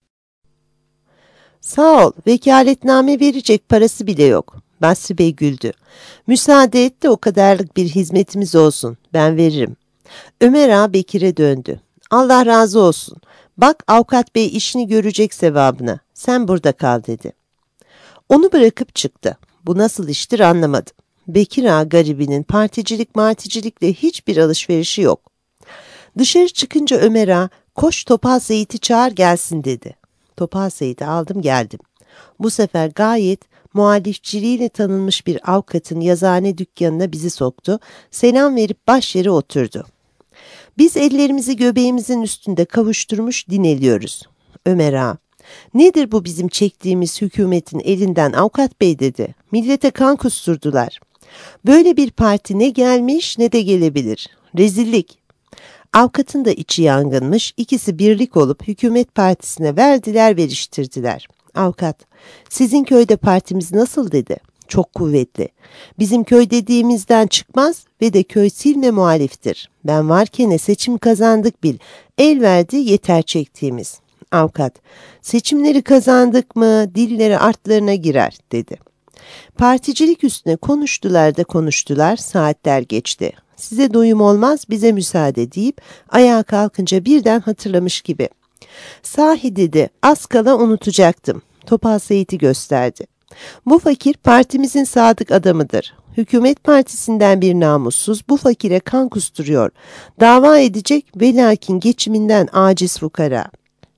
"Sağ ol, vekaletname verecek parası bile yok." Basri Bey güldü. "Müsaade et de o kadarlık bir hizmetimiz olsun. Ben veririm." Ömer Ağa Bekir'e döndü. "Allah razı olsun. Bak avukat bey işini görecek sevabına. Sen burada kal" dedi. Onu bırakıp çıktı. Bu nasıl iştir anlamadım. Bekir Ağa garibinin particilikle hiçbir alışverişi yok. Dışarı çıkınca Ömer Ağa, "Koş Topal Seyit'i çağır gelsin" dedi. Topal Seyit'i aldım geldim. Bu sefer gayet muhalifçiliğiyle tanınmış bir avukatın yazıhane dükkanına bizi soktu, selam verip baş yere oturdu. Biz ellerimizi göbeğimizin üstünde kavuşturmuş dinleniyoruz. Ömer Ağa, "Nedir bu bizim çektiğimiz hükümetin elinden avukat bey?" dedi. "Millete kan kusturdular. Böyle bir parti ne gelmiş ne de gelebilir. Rezillik." Avukatın da içi yangınmış, ikisi birlik olup hükümet partisine veriştirdiler. Avukat, "Sizin köyde partimiz nasıl?" dedi. "Çok kuvvetli. Bizim köy dediğimizden çıkmaz ve de köy silme muhaliftir. Ben varken seçim kazandık bil. El verdi yeter çektiğimiz." Avukat, "Seçimleri kazandık mı dilleri artlarına girer" dedi. Particilik üstüne konuştular, saatler geçti. "Size doyum olmaz, bize müsaade" deyip ayağa kalkınca birden hatırlamış gibi. "Sahi" dedi, "az kala unutacaktım." Topal Seyit'i gösterdi. "Bu fakir partimizin sadık adamıdır. Hükümet partisinden bir namussuz bu fakire kan kusturuyor. Dava edecek ve lakin geçiminden aciz fukara."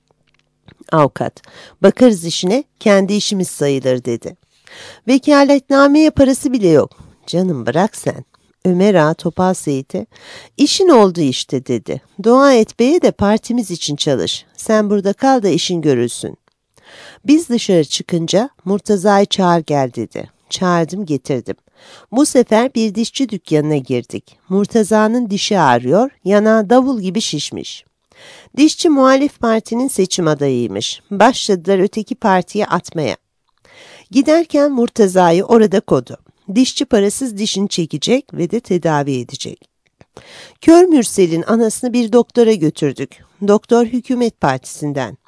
Avukat, "Bakarız işine, kendi işimiz sayılır" dedi. "Vekaletnameye parası bile yok." "Canım bırak sen." Ömer Ağa Topal Seyit'e, "İşin oldu işte" dedi. "Dua et beye de partimiz için çalış. Sen burada kal da işin görülsün." Biz dışarı çıkınca "Murtaza'yı çağır gel" dedi. Çağırdım getirdim. Bu sefer bir dişçi dükkanına girdik. Murtaza'nın dişi ağrıyor, yanağı davul gibi şişmiş. Dişçi muhalif partinin seçim adayıymış. Başladılar öteki partiye atmaya. Giderken Murtaza'yı orada kodu. Dişçi parasız dişini çekecek ve de tedavi edecek. Kör Mürsel'in anasını bir doktora götürdük. Doktor hükümet partisinden.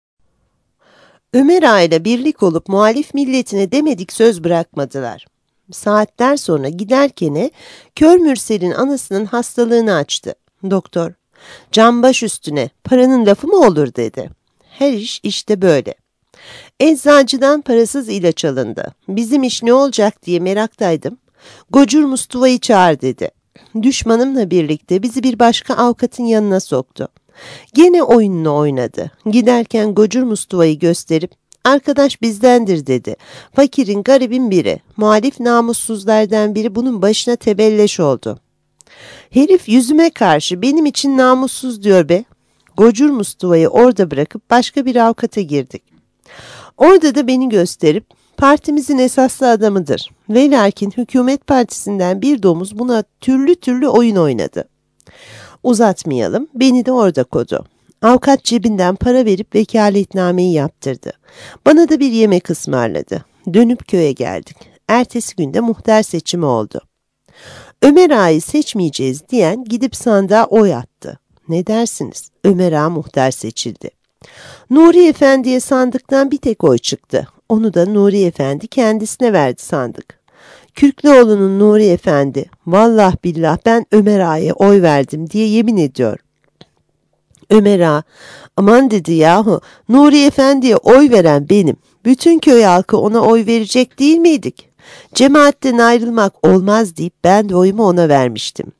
Ömer Ağa ile birlik olup muhalif milletine demedik söz bırakmadılar. Saatler sonra giderken Kör Mürsel'in anasının hastalığını açtı. Doktor, "Can baş üstüne, paranın lafı mı olur?" dedi. Her iş işte böyle. Eczacıdan parasız ilaç alındı. Bizim iş ne olacak diye meraktaydım. "Gocur Mustafa'yı çağır" dedi. Düşmanımla birlikte bizi bir başka avukatın yanına soktu. Gene oyununu oynadı. Giderken Gocur Mustafa'yı gösterip "Arkadaş bizdendir" dedi. Fakirin garibin biri, muhalif namussuzlardan biri bunun başına tebelleş oldu. Herif yüzüme karşı "Benim için namussuz" diyor be. Gocur Mustafa'yı orada bırakıp başka bir avukata girdik. Orada da beni gösterip "Partimizin esaslı adamıdır. Ve lakin hükümet partisinden bir domuz buna türlü oyun oynadı." Uzatmayalım, beni de orada kodu. Avukat cebinden para verip vekaletnameyi yaptırdı. Bana da bir yemek ısmarladı. Dönüp köye geldik. Ertesi günde muhtar seçimi oldu. Ömer Ağa'yı seçmeyeceğiz diyen gidip sandığa oy attı. Ne dersiniz? Ömer Ağa muhtar seçildi. Nuri Efendi'ye sandıktan bir tek oy çıktı. Onu da Nuri Efendi kendisine verdi sandık. Kürklüoğlu'nun Nuri Efendi, "Vallahi billah ben Ömer Ağa'ya oy verdim" diye yemin ediyor. Ömer Ağa, "Aman" dedi, "yahu Nuri Efendi'ye oy veren benim. Bütün köy halkı ona oy verecek değil miydik? Cemaatten ayrılmak olmaz" deyip ben de oyumu ona vermiştim.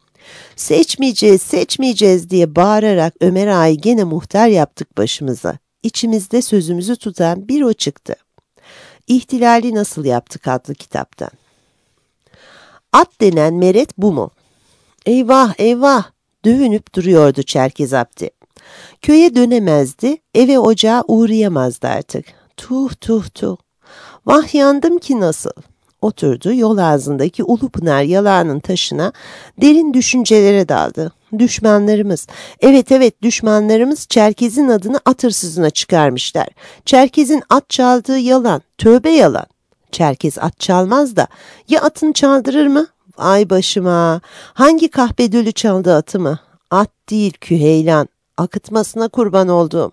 Seçmeyeceğiz" diye bağırarak Ömer Ağa'yı gene muhtar yaptık başımıza. İçimizde sözümüzü tutan bir o çıktı. "İhtilali Nasıl Yaptık" adlı kitaptan. At denen meret bu mu? Eyvah eyvah! Dövünüp duruyordu Çerkez Abdi. Köye dönemezdi, eve ocağa uğrayamazdı artık. Tuh! Vah yandım ki nasıl! Oturdu, yol ağzındaki Ulupınar yalağının taşına derin düşüncelere daldı. Düşmanlarımız, evet düşmanlarımız Çerkez'in adını at hırsızına çıkarmışlar. Çerkez'in at çaldığı yalan, tövbe yalan. Çerkez at çalmaz da ya atını çaldırır mı? Vay başıma, hangi kahpedülü çaldı atımı? At değil Küheylan, akıtmasına kurban olduğum.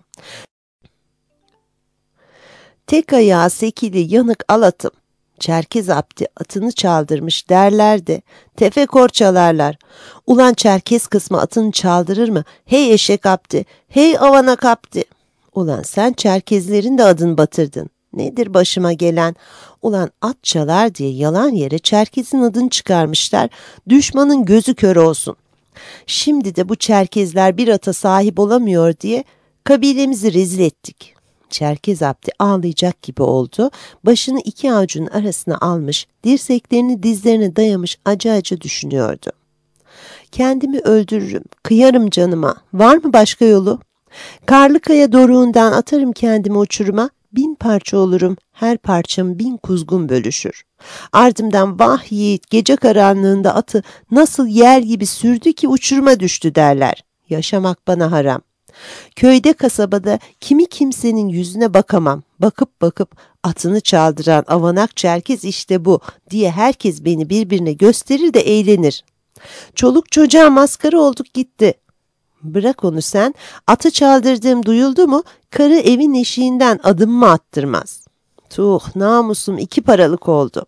Tek ayağı sekili yanık alatım. Çerkez Abdi atını çaldırmış derler de tefekor çalarlar. Ulan Çerkez kısmı atını çaldırır mı? Hey eşek Abdi, hey avanak Abdi. Ulan sen Çerkezlerin de adını batırdın. Nedir başıma gelen? Ulan at çalar diye yalan yere Çerkez'in adını çıkarmışlar. Düşmanın gözü kör olsun. Şimdi de bu Çerkezler bir ata sahip olamıyor diye kabilemizi rezil ettik. Çerkez Abdi ağlayacak gibi oldu. Başını iki avucunun arasına almış, dirseklerini dizlerine dayamış acı acı düşünüyordu. Kendimi öldürürüm, kıyarım canıma. Var mı başka yolu? Karlıkaya doruğundan atarım kendimi uçuruma. 1000 parça olurum, her parçam 1000 kuzgun bölüşür. Ardımdan vah yiğit gece karanlığında atı nasıl yer gibi sürdü ki uçuruma düştü derler. Yaşamak bana haram. Köyde kasabada kimi kimsenin yüzüne bakamam. Bakıp atını çaldıran avanak Çerkez işte bu diye herkes beni birbirine gösterir de eğlenir. Çoluk çocuğa maskara olduk gitti. Bırak onu sen, atı çaldırdığım duyuldu mu karı evin eşiğinden adımımı attırmaz. Tuh, namusum 2 paralık oldu.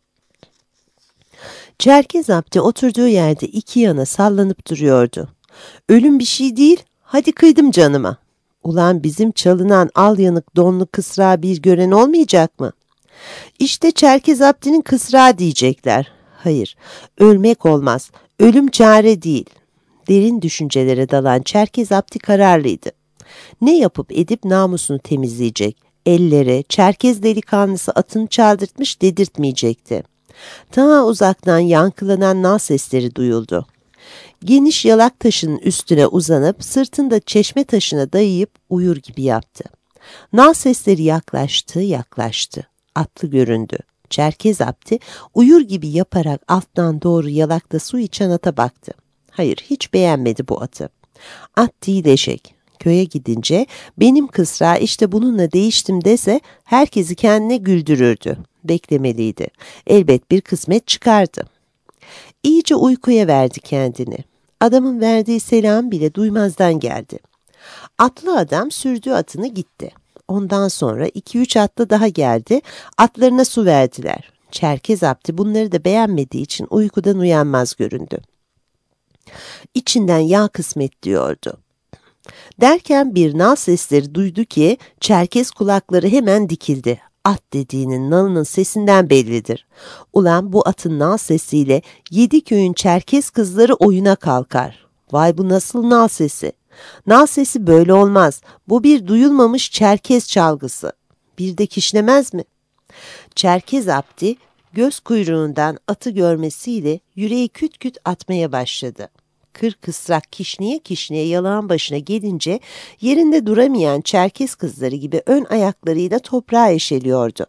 Çerkez Abdi oturduğu yerde iki yana sallanıp duruyordu. Ölüm bir şey değil, hadi kıydım canıma. Ulan bizim çalınan al yanık donlu kısrağı bir gören olmayacak mı? İşte Çerkez Abdi'nin kısrağı diyecekler. Hayır, ölmek olmaz, ölüm çare değil. Derin düşüncelere dalan Çerkez Abdi kararlıydı. Ne yapıp edip namusunu temizleyecek, ellere Çerkez delikanlısı atını çaldırtmış dedirtmeyecekti. Ta uzaktan yankılanan nal sesleri duyuldu. Geniş yalak taşının üstüne uzanıp sırtında çeşme taşına dayayıp uyur gibi yaptı. Nal sesleri yaklaştı. Atlı göründü. Çerkez Abdi uyur gibi yaparak alttan doğru yalakta su içen ata baktı. Hayır, hiç beğenmedi bu atı. At değil eşek. Köye gidince benim kısra işte bununla değiştim dese herkesi kendine güldürürdü. Beklemeliydi. Elbet bir kısmet çıkardı. İyice uykuya verdi kendini. Adamın verdiği selam bile duymazdan geldi. Atlı adam sürdüğü atını gitti. Ondan sonra 2-3 atlı daha geldi. Atlarına su verdiler. Çerkez Abdi bunları da beğenmediği için uykudan uyanmaz göründü. İçinden ya kısmet diyordu. Derken bir nal sesleri duydu ki Çerkez kulakları hemen dikildi. At dediğinin nalının sesinden bellidir. Ulan bu atın nal sesiyle 7 köyün Çerkez kızları oyuna kalkar. Vay bu nasıl nal sesi? Nal sesi böyle olmaz. Bu bir duyulmamış Çerkez çalgısı. Bir de kişnemez mi? Çerkez Abdi göz kuyruğundan atı görmesiyle yüreği küt küt atmaya başladı. Kır kısrak kişniye yalağın başına gelince yerinde duramayan Çerkez kızları gibi ön ayaklarıyla toprağa eşeliyordu.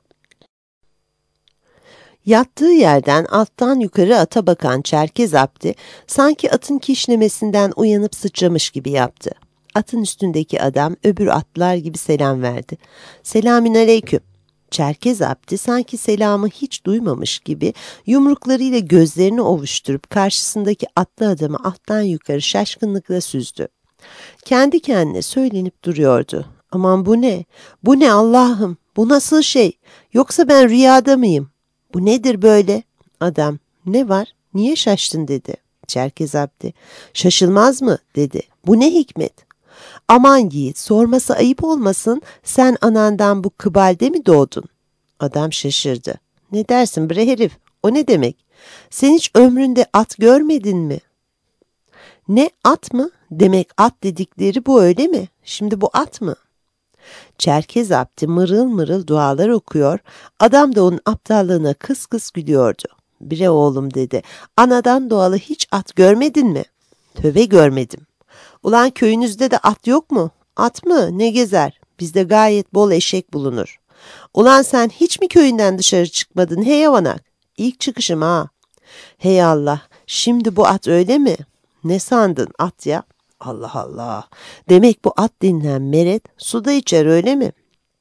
Yattığı yerden alttan yukarı ata bakan Çerkez Abdi sanki atın kişnemesinden uyanıp sıçramış gibi yaptı. Atın üstündeki adam öbür atlar gibi selam verdi. Selamünaleyküm. Çerkez Abdi sanki selamı hiç duymamış gibi yumruklarıyla gözlerini ovuşturup karşısındaki atlı adamı alttan yukarı şaşkınlıkla süzdü. Kendi kendine söylenip duruyordu. Aman bu ne? Bu ne Allah'ım? Bu nasıl şey? Yoksa ben rüyada mıyım? Bu nedir böyle? Adam, ne var? Niye şaştın dedi. Çerkez Abdi, şaşılmaz mı dedi. Bu ne hikmet? Aman yiğit, sorması ayıp olmasın, sen anandan bu kıbalde mi doğdun? Adam şaşırdı. Ne dersin bre herif, o ne demek? Sen hiç ömründe at görmedin mi? Ne at mı? Demek at dedikleri bu öyle mi? Şimdi bu at mı? Çerkez Abdi mırıl mırıl dualar okuyor, adam da onun aptallığına kıs kıs gülüyordu. Bre oğlum dedi, anadan doğalı hiç at görmedin mi? Tövbe görmedim. Ulan köyünüzde de at yok mu? At mı? Ne gezer? Bizde gayet bol eşek bulunur. Ulan sen hiç mi köyünden dışarı çıkmadın hey avanak? İlk çıkışım ha. Hey Allah, şimdi bu at öyle mi? Ne sandın at ya? Allah Allah. Demek bu at denilen meret suda içer öyle mi?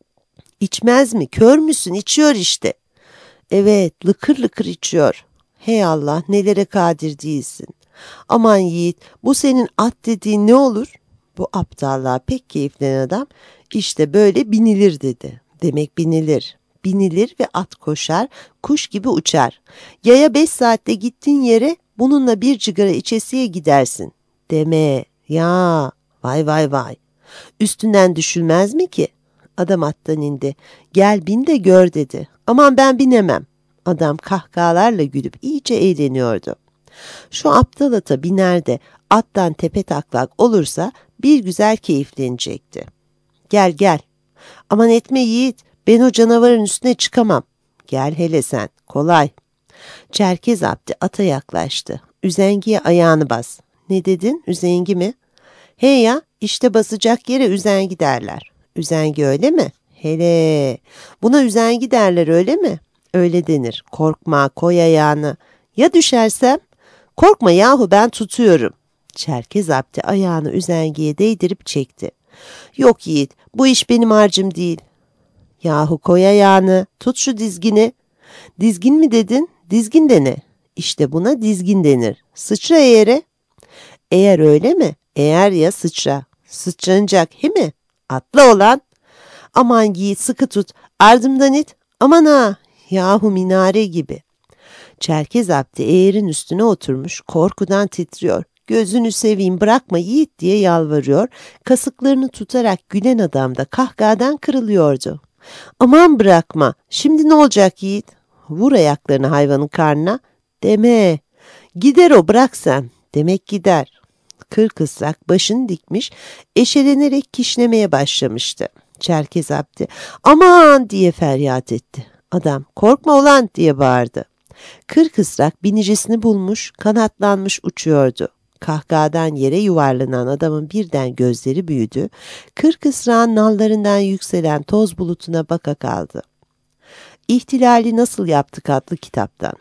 İçmez mi? Kör müsün? İçiyor işte. Evet, lıkır lıkır içiyor. Hey Allah, nelere kadir değilsin. Aman yiğit, bu senin at dediğin ne olur? Bu aptallığa pek keyiflenen adam, işte böyle binilir dedi. Demek binilir. Binilir ve at koşar, kuş gibi uçar. Yaya 5 saatte gittiğin yere bununla bir cigara içesiye gidersin. Deme, ya, vay vay vay. Üstünden düşülmez mi ki? Adam attan indi. Gel bin de gör dedi. Aman ben binemem. Adam kahkahalarla gülüp iyice eğleniyordu. Şu aptal ata biner de attan tepe taklak olursa bir güzel keyiflenecekti. Gel gel. Aman etme yiğit, ben o canavarın üstüne çıkamam. Gel hele sen, kolay. Çerkez Abdi ata yaklaştı. Üzengiye ayağını bas. Ne dedin, üzengi mi? He ya, işte basacak yere üzengi derler. Üzengi öyle mi? Hele, buna üzengi derler öyle mi? Öyle denir. Korkma, koy ayağını. Ya düşersem? Korkma yahu, ben tutuyorum. Çerkez Abdi ayağını üzengiye değdirip çekti. Yok yiğit, bu iş benim harcım değil. Yahu koy ayağını, tut şu dizgini. Dizgin mi dedin? Dizgin de ne? İşte buna dizgin denir. Sıçra eğere. Eğer öyle mi? Eğer ya sıçra. Sıçranacak he mi? Atla olan. Aman yiğit sıkı tut. Ardımdan it. Aman ha. Yahu minare gibi. Çerkez Abdi eğerin üstüne oturmuş, korkudan titriyor. Gözünü seveyim bırakma yiğit diye yalvarıyor. Kasıklarını tutarak gülen adam da kahkahadan kırılıyordu. Aman bırakma. Şimdi ne olacak yiğit? Vur ayaklarını hayvanın karnına. Deme. Gider o, bırak sen. Demek gider. Kırkısrak başını dikmiş, eşelenerek kişnemeye başlamıştı. Çerkez Abdi aman diye feryat etti. Adam korkma ulan diye bağırdı. Kırkısrak binicisini bulmuş, kanatlanmış uçuyordu. Kahkahadan yere yuvarlanan adamın birden gözleri büyüdü. Kırkısrağın nallarından yükselen toz bulutuna baka kaldı. İhtilali Nasıl Yaptık adlı kitaptan.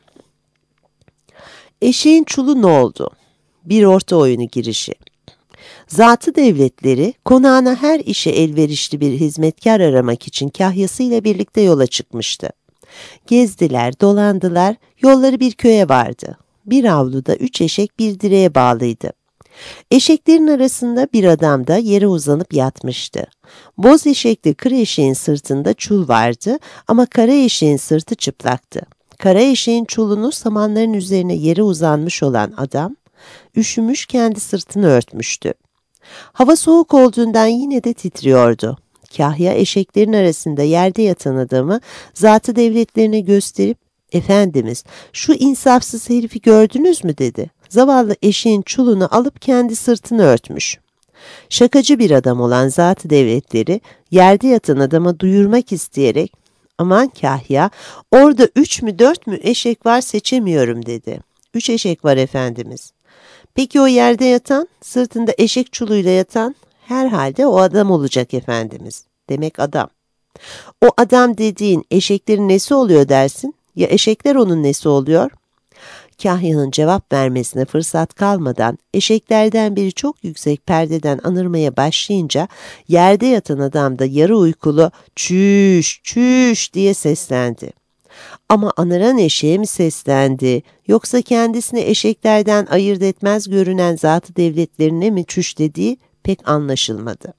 Eşeğin çulu ne oldu? Bir orta oyunu girişi. Zatı devletleri konağına her işe elverişli bir hizmetkar aramak için kahyasıyla birlikte yola çıkmıştı. Gezdiler, dolandılar, yolları bir köye vardı. Bir avluda 3 eşek bir direğe bağlıydı. Eşeklerin arasında bir adam da yere uzanıp yatmıştı. Boz eşekle kır eşeğin sırtında çul vardı ama kara eşeğin sırtı çıplaktı. Kara eşeğin çulunu samanların üzerine yere uzanmış olan adam, üşümüş kendi sırtını örtmüştü. Hava soğuk olduğundan yine de titriyordu. Kahya eşeklerin arasında yerde yatan adamı zatı devletlerine gösterip "Efendimiz, şu insafsız herifi gördünüz mü?" dedi. Zavallı eşeğin çulunu alıp kendi sırtını örtmüş. Şakacı bir adam olan zatı devletleri yerde yatan adama duyurmak isteyerek "Aman Kahya, orada 3 mü 4 mü eşek var seçemiyorum" dedi. "3 eşek var efendimiz." "Peki o yerde yatan, sırtında eşek çuluyla yatan?" "Herhalde o adam olacak efendimiz." "Demek adam." "O adam dediğin eşeklerin nesi oluyor dersin? Ya eşekler onun nesi oluyor?" Kahya'nın cevap vermesine fırsat kalmadan eşeklerden biri çok yüksek perdeden anırmaya başlayınca yerde yatan adam da yarı uykulu "Çüş, çüş" diye seslendi. Ama anıran eşeğe mi seslendi, yoksa kendisini eşeklerden ayırt etmez görünen zatı devletlerine mi çüş dediği pek anlaşılmadı.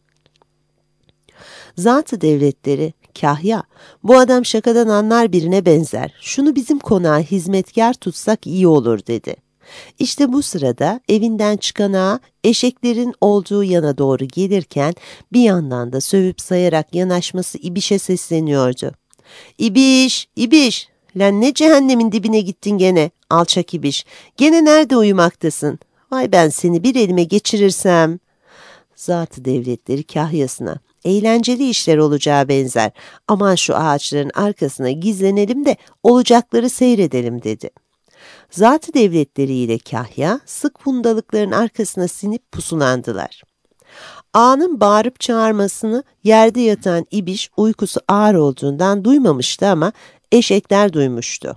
Zatı devletleri, "Kahya, bu adam şakadan anlar birine benzer. Şunu bizim konağa hizmetkar tutsak iyi olur" dedi. İşte bu sırada evinden çıkan ağa eşeklerin olduğu yana doğru gelirken bir yandan da sövüp sayarak yanaşması İbiş'e sesleniyordu. "İbiş, İbiş, lan ne cehennemin dibine gittin gene, alçak İbiş. Gene nerede uyumaktasın? Vay ben seni bir elime geçirirsem." Zatı devletleri kahyasına, "Eğlenceli işler olacağı benzer. Aman şu ağaçların arkasına gizlenelim de olacakları seyredelim" dedi. Zatı devletleri ile kahya sık fundalıkların arkasına sinip pusulandılar. Ağanın bağırıp çağırmasını yerde yatan İbiş uykusu ağır olduğundan duymamıştı ama eşekler duymuştu.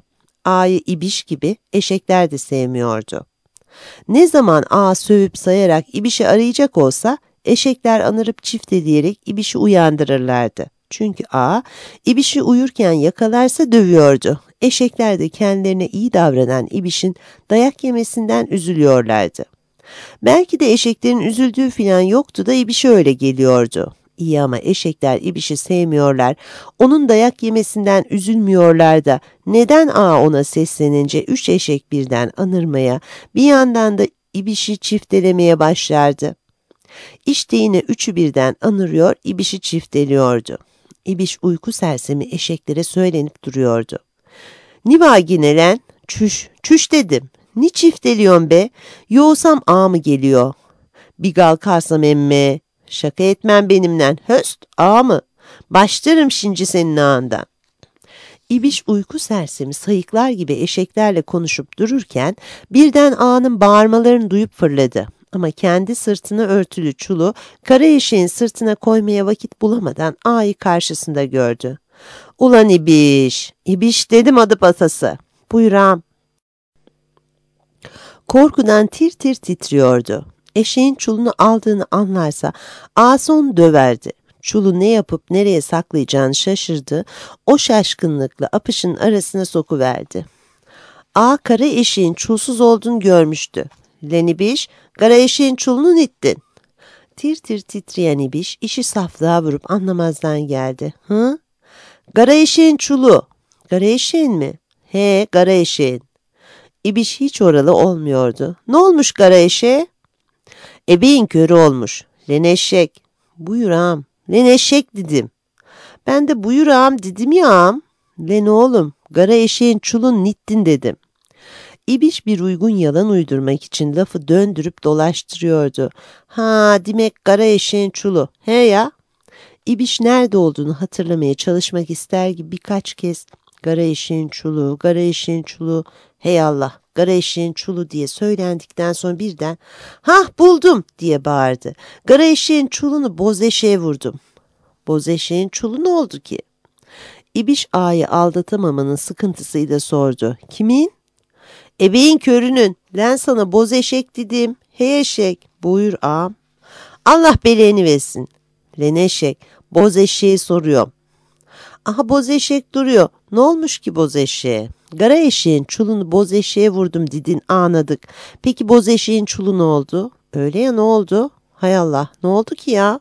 Ağayı İbiş gibi eşekler de sevmiyordu. Ne zaman ağa sövüp sayarak İbiş'i arayacak olsa eşekler anırıp çifteleyerek İbiş'i uyandırırlardı. Çünkü ağa İbiş'i uyurken yakalarsa dövüyordu. Eşekler de kendilerine iyi davranan İbiş'in dayak yemesinden üzülüyorlardı. Belki de eşeklerin üzüldüğü filan yoktu da İbiş'e öyle geliyordu. İyi ama eşekler İbiş'i sevmiyorlar, onun dayak yemesinden üzülmüyorlar da neden ağa ona seslenince 3 eşek birden anırmaya, bir yandan da İbiş'i çiftelemeye başlardı. İşte yine üçü birden anırıyor, İbiş'i çifteliyordu. İbiş uyku sersemi eşeklere söylenip duruyordu. "Niva yine lan? Çüş, çüş dedim. Ni çifteliyorsun be? Yoğsam ağa mı geliyor? Bir kalkarsam emme. Şaka etmem benimle. Höst ağa mı? Başlarım şimdi senin ağından." İbiş uyku sersemi sayıklar gibi eşeklerle konuşup dururken birden ağanın bağırmalarını duyup fırladı. Ama kendi sırtına örtülü çulu kara eşeğin sırtına koymaya vakit bulamadan ağayı karşısında gördü. "Ulan İbiş, İbiş dedim adı patası. Buyur ağam." Korkudan tir tir titriyordu. Eşeğin çulunu aldığını anlarsa ağası onu döverdi. Çulu ne yapıp nereye saklayacağını şaşırdı. O şaşkınlıkla apışın arasına sokuverdi. Ağa kara eşeğin çulsuz olduğunu görmüştü. "Lan İbiş, kara eşeğin çulunu ittin." Tir tir titreyen İbiş işi saflığa vurup anlamazdan geldi. "Hı? Kara eşeğin çulu." "Kara eşeğin mi?" "He, kara eşeğin." İbiş hiç oralı olmuyordu. "Ne olmuş kara eşeğe?" "Ebeğin körü olmuş." "Len eşek." "Buyur ağam." "Len eşek dedim." "Ben de buyur ağam dedim ya ağam." "Len oğlum, kara eşeğin çulun nittin dedim." İbiş bir uygun yalan uydurmak için lafı döndürüp dolaştırıyordu. "Ha, demek kara eşeğin çulu. He ya." İbiş nerede olduğunu hatırlamaya çalışmak ister gibi birkaç kez "Kara eşeğin çulu, kara eşeğin çulu, hey Allah, kara eşeğin çulu" diye söylendikten sonra birden "Hah buldum" diye bağırdı. "Kara eşeğin çulunu boz eşeğe vurdum." "Boz eşeğin çulu ne oldu ki?" İbiş ağayı aldatamamanın sıkıntısıyla sordu. "Kimin?" "Ebeğin körünün. Lan sana boz eşek dedim. Hey eşek." "Buyur ağam." "Allah beleğini versin." "Len eşek, boz eşeği soruyorum." "Aha boz eşek duruyor. Ne olmuş ki boz eşeğe?" "Kara eşeğin çulunu boz eşeğe vurdum dedin anladık. Peki boz eşeğin çulu ne oldu?" "Öyle ya ne oldu?" "Hay Allah ne oldu ki ya?"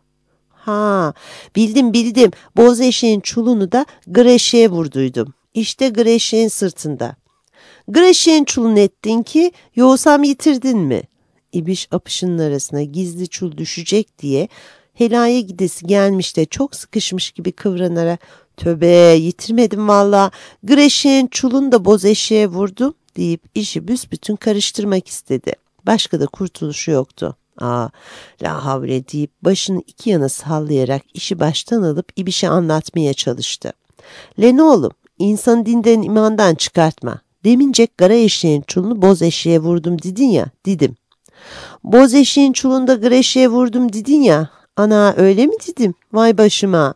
"Ha bildim. Boz eşeğin çulunu da gır eşeğe vurduydum. İşte gır eşeğin sırtında." "Gır eşeğin çulunu ettin ki yoğsam yitirdin mi?" İbiş apışının arasına gizli çul düşecek diye helaya gidesi gelmiş de çok sıkışmış gibi kıvranarak "Töbe yitirmedim valla, gır eşeğin çulunu da boz eşeğe vurdum" deyip işi büsbütün karıştırmak istedi. Başka da kurtuluşu yoktu. La havle deyip başını iki yana sallayarak işi baştan alıp İbiş'e anlatmaya çalıştı. "Len oğlum, insanı dinden imandan çıkartma. Demince kara eşeğin çulunu boz eşeğe vurdum dedin ya." "Dedim." "Boz eşeğin çulunu da gır eşeğe vurdum dedin ya." "Ana öyle mi dedim? Vay başıma."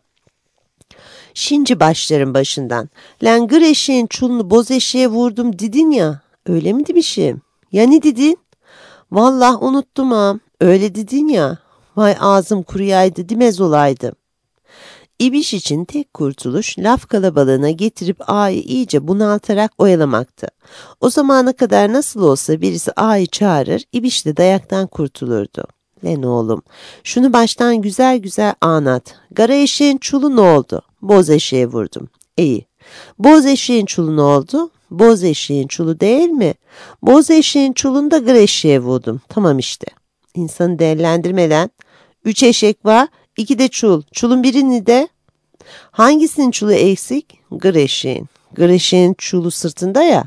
"Şimdi başlarım başından. Lan gır eşeğin çulunu boz eşeğe vurdum dedin ya." "Öyle mi demişim?" "Ya ne dedin?" "Vallahi unuttum ağam. Öyle dedin ya." "Vay ağzım kuruyaydı demez olaydım." İbiş için tek kurtuluş laf kalabalığına getirip ağayı iyice bunaltarak oyalamaktı. O zamana kadar nasıl olsa birisi ağayı çağırır, İbiş de dayaktan kurtulurdu. "Lan oğlum, şunu baştan güzel güzel anlat. Kara eşeğin çulu ne oldu?" "Boz eşeğe vurdum." "İyi. Boz eşeğin çulu ne oldu?" "Boz eşeğin çulu değil mi?" "Boz eşeğin çulunu da gır eşeğe vurdum." "Tamam işte." "İnsanı değerlendirmeden." "Üç eşek var, iki de çul. Çulun birini de..." "Hangisinin çulu eksik?" "Gır eşeğin." "Gır eşeğin çulu sırtında ya."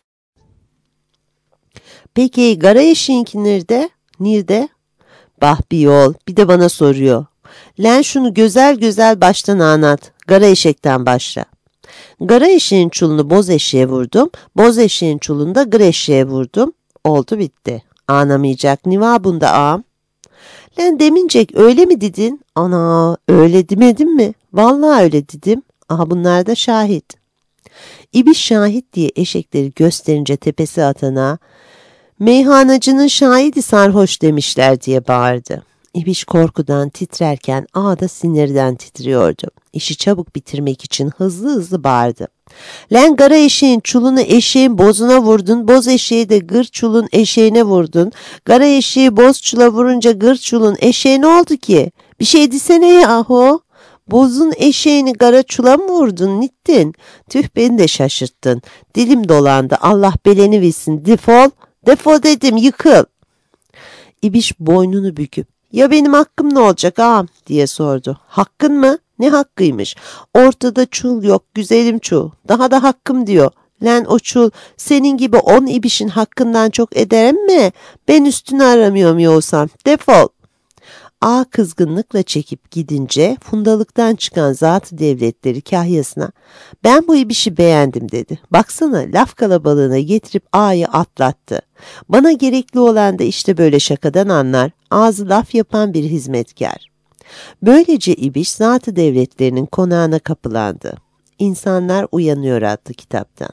"Peki kara eşeğinki nerede?" "Nerede?" "Bah bir yol, bir de bana soruyor." "Lan şunu güzel güzel baştan anlat. Kara eşekten başla." "Kara eşeğin çulunu boz eşeğe vurdum. Boz eşeğin çulunu da gır eşeğe vurdum." "Oldu bitti." "Anlamayacak ne var bunda ağam?" "Lan demincek öyle mi dedin?" "Ana öyle demedim mi?" "Vallahi öyle dedim. Aha bunlar da şahit." İbiş şahit diye eşekleri gösterince tepesi atana, meyhanacının şahidi sarhoş demişler diye bağırdı. İbiş korkudan titrerken ağda sinirden titriyordu. İşi çabuk bitirmek için hızlı hızlı bağırdı. Lan kara eşeğin çulunu eşeğin bozuna vurdun, boz eşeği de gır çulun eşeğine vurdun. Kara eşeği boz çula vurunca gır çulun eşeğe ne oldu ki? Bir şey desene yahu. Bozun eşeğini kara çula mı vurdun nittin? Tüh beni de şaşırttın. Dilim dolandı, Allah beleni versin, defol. Defol dedim, yıkıl. İbiş boynunu büküp ya benim hakkım ne olacak ağam diye sordu. Hakkın mı? Ne hakkıymış? Ortada çul yok güzelim çul. Daha da hakkım diyor. Lan o çul senin gibi 10 ibişin hakkından çok ederim mi? Ben üstünü aramıyorum yoğsam. Defol. Ağa kızgınlıkla çekip gidince fundalıktan çıkan zat-ı devletleri kahyasına ben bu ibişi beğendim dedi. Baksana laf kalabalığına getirip ağayı atlattı. Bana gerekli olan da işte böyle şakadan anlar, ağzı laf yapan bir hizmetkar. Böylece ibiş zat-ı devletlerinin konağına kapılandı. İnsanlar Uyanıyor adlı kitaptan.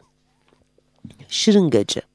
Şırıngacı.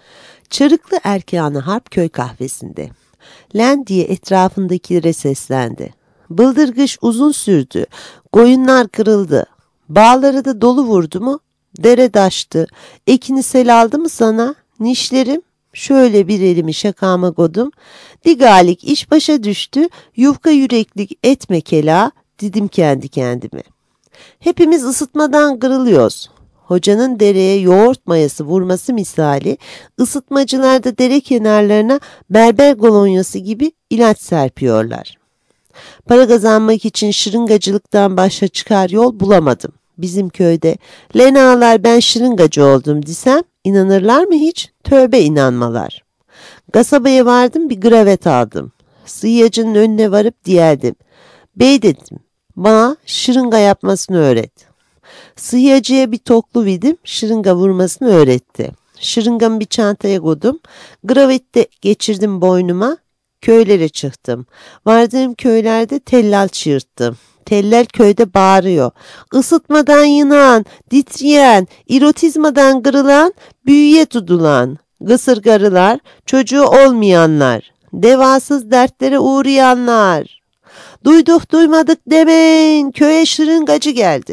Çarıklı erkanı harp köy kahvesinde. Len diye etrafındakilere seslendi. Bıldırgış uzun sürdü. Koyunlar kırıldı. Bağları da dolu vurdu mu? Dere daştı. Ekini sel aldı mı sana? Nişlerim? Şöyle bir elimi şakama kodum. Digalik iş başa düştü. Yufka yüreklik etme kela. Dedim kendi kendime. Hepimiz ısıtmadan kırılıyoruz. Hocanın dereye yoğurt mayası vurması misali ısıtmacılar da dere kenarlarına berber kolonyası gibi ilaç serpiyorlar. Para kazanmak için şırıngacılıktan başka çıkar yol bulamadım. Bizim köyde "Lena'lar ben şırıngacı oldum" desem inanırlar mı hiç? Tövbe inanmalar. Kasabaya vardım, bir gravet aldım. Sıyacının önüne varıp diyerdim. Bey dedim, bana şırınga yapmasını öğret. Sıhhiyacıya bir toklu vidim, şırınga vurmasını öğretti. Şırıngamı bir çantaya koydum. Gravette geçirdim boynuma. Köylere çıktım. Vardığım köylerde tellal çığırttım. Tellal köyde bağırıyor. Isıtmadan yınan, titreyen, irotizmadan kırılan, büyüye tutulan. Gısırgarılar, çocuğu olmayanlar. Devasız dertlere uğrayanlar. Duyduk duymadık demeyin, köye şırıngacı geldi.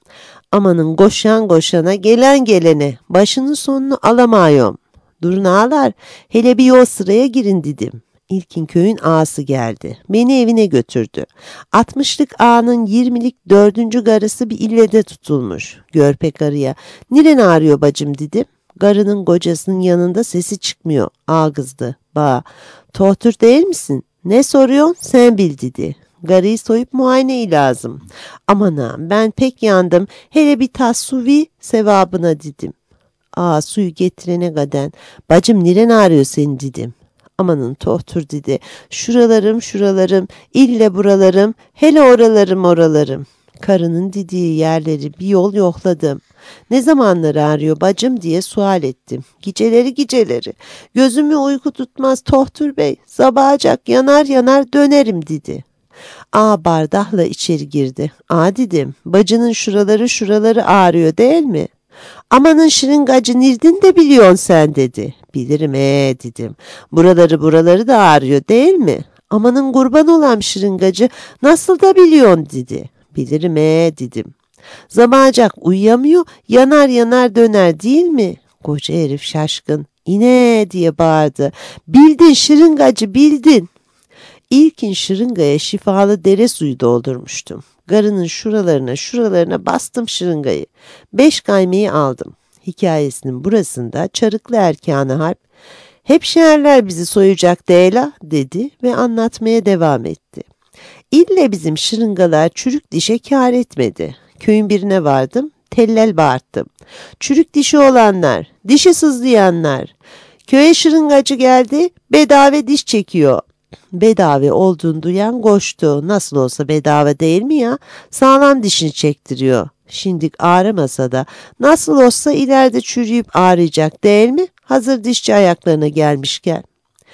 Amanın koşan koşana gelen gelene başının sonunu alamıyorum. Durun ağalar, hele bir yol sıraya girin dedim. İlkin köyün ağası geldi. Beni evine götürdü. 60'lık ağanın 20'lik 4. garısı bir illede tutulmuş. Görpe karıya "Niren ağrıyor bacım" dedim. Garının kocasının yanında sesi çıkmıyor. Ağa kızdı. "Ba, tohtur değil misin? Ne soruyorsun? Sen bil" dedi. Garıyı soyup muayene lazım. Aman ben pek yandım. Hele bir tas su vi sevabına dedim. Suyu getirene kadar bacım niren ağrıyor senin dedim. Amanın tohtur dedi. Şuralarım, ille buralarım, hele oralarım. Karının dediği yerleri bir yol yokladım. Ne zamanlar ağrıyor bacım diye sual ettim. Geceleri. Gözümü uyku tutmaz tohtur bey. Sabahacak yanar dönerim dedi. Bardahla içeri girdi. Dedim, bacının şuraları ağrıyor değil mi? Amanın şırıngacı nirdin de biliyorsun sen dedi. Bilirim dedim. Buraları da ağrıyor değil mi? Amanın kurban olan şırıngacı nasıl da biliyorsun dedi. Bilirim dedim. Zamacak uyuyamıyor, yanar döner değil mi? Koca herif şaşkın. İne diye bağırdı. Bildin şırıngacı bildin. İlkin şırıngaya şifalı dere suyu doldurmuştum. Garının şuralarına bastım şırıngayı. 5 kaymayı aldım. Hikayesinin burasında Çarıklı erkanı harp "Hep şehirler bizi soyacak değil ha" dedi ve anlatmaya devam etti. İlle bizim şırıngalar çürük dişe kâr etmedi. Köyün birine vardım, tellal bağırttım. Çürük dişi olanlar, dişi sızlayanlar. Köye şırıngacı geldi, bedava diş çekiyor. Bedava olduğunu duyan koştu. Nasıl olsa bedava değil mi ya? Sağlam dişini çektiriyor. Şimdilik ağrımasa da nasıl olsa ileride çürüyüp ağrıyacak değil mi? Hazır dişçi ayaklarına gelmişken.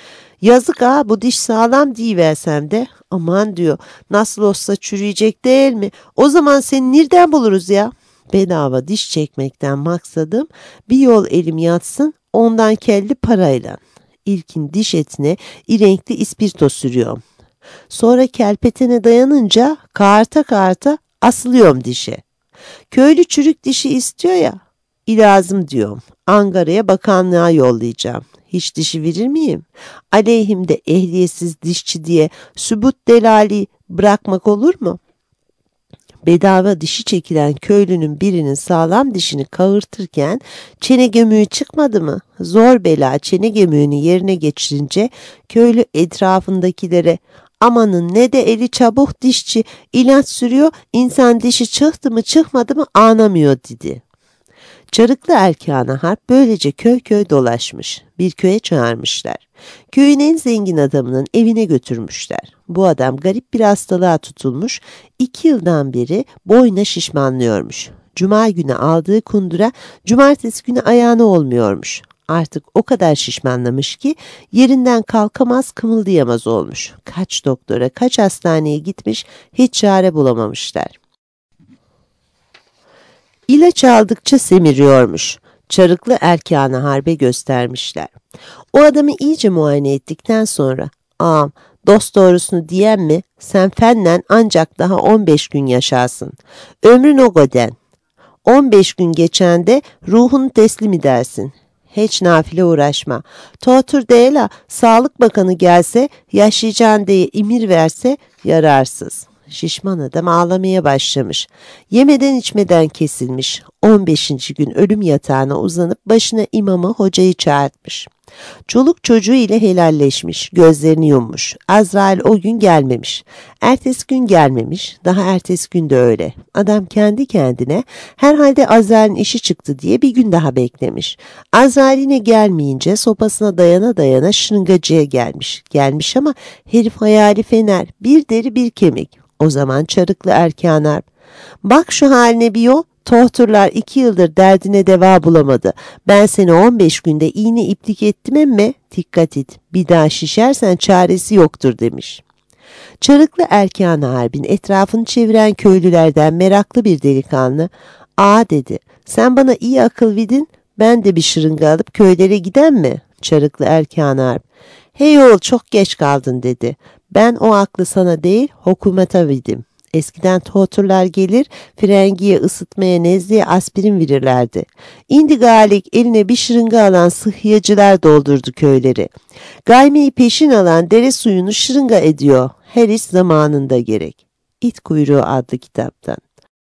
Yazık bu diş sağlam deyiversem de aman diyor nasıl olsa çürüyecek değil mi? O zaman seni nereden buluruz ya? Bedava diş çekmekten maksadım bir yol elim yatsın, ondan kelli parayla. İlkin diş etine irenkli ispirto sürüyorum. Sonra kelpetene dayanınca kağırta kağırta asılıyorum dişe. Köylü çürük dişi istiyor ya, ilazım diyorum. Ankara'ya bakanlığa yollayacağım. Hiç dişi verir miyim? Aleyhimde ehliyetsiz dişçi diye sübut delali bırakmak olur mu? Bedava dişi çekilen köylünün birinin sağlam dişini kağırtırken çene gömüğü çıkmadı mı? Zor bela çene gömüğünü yerine geçirince köylü etrafındakilere amanın ne de eli çabuk dişçi ilaç sürüyor, insan dişi çıktı mı çıkmadı mı anlamıyor dedi. Çarıklı Erkana Harp böylece köy köy dolaşmış. Bir köye çağırmışlar. Köyün en zengin adamının evine götürmüşler. Bu adam garip bir hastalığa tutulmuş, 2 yıldan beri boyuna şişmanlıyormuş. Cuma günü aldığı kundura cumartesi günü ayağına olmuyormuş. Artık o kadar şişmanlamış ki yerinden kalkamaz, kımıldayamaz olmuş. Kaç doktora, kaç hastaneye gitmiş, hiç çare bulamamışlar. İlaç aldıkça semiriyormuş. Çarıklı Erkana Harbe göstermişler. O adamı iyice muayene ettikten sonra, ağam dost doğrusunu diyen mi, sen fennen ancak daha 15 gün yaşarsın. Ömrün o goden. 15 gün geçende ruhunu teslim edersin. Hiç nafile uğraşma. Totur değil, Sağlık Bakanı gelse, yaşayacağın diye emir verse yararsız. Şişman adam ağlamaya başlamış. Yemeden içmeden kesilmiş. 15. gün ölüm yatağına uzanıp başına imamı hocayı çağırtmış. Çoluk çocuğu ile helalleşmiş, gözlerini yummuş. Azrail o gün gelmemiş. Ertesi gün gelmemiş, daha ertesi gün de öyle. Adam kendi kendine herhalde Azrail'in işi çıktı diye bir gün daha beklemiş. Azrail yine gelmeyince sopasına dayana dayana şırıngacıya gelmiş. Gelmiş ama herif hayali fener, bir deri bir kemik. O zaman Çarıklı Erkana, bak şu haline bir yol. Tohturlar 2 yıldır derdine deva bulamadı. Ben seni 15 günde iğne iplik ettim emme. Dikkat et, bir daha şişersen çaresi yoktur demiş. Çarıklı Erkana Harbin etrafını çeviren köylülerden meraklı bir delikanlı, dedi, sen bana iyi akıl vidin, ben de bir şırınga alıp köylere giden mi? Çarıklı Erkana Harp, hey oğul çok geç kaldın dedi. Ben o aklı sana değil, hükümete vidim. Eskiden tohturlar gelir, frengiye, ısıtmaya, nezleye aspirin verirlerdi. İndi galik eline bir şırınga alan sıhhiyacılar doldurdu köyleri. Gaymeyi peşin alan dere suyunu şırınga ediyor. Her iş zamanında gerek. İt Kuyruğu adlı kitaptan.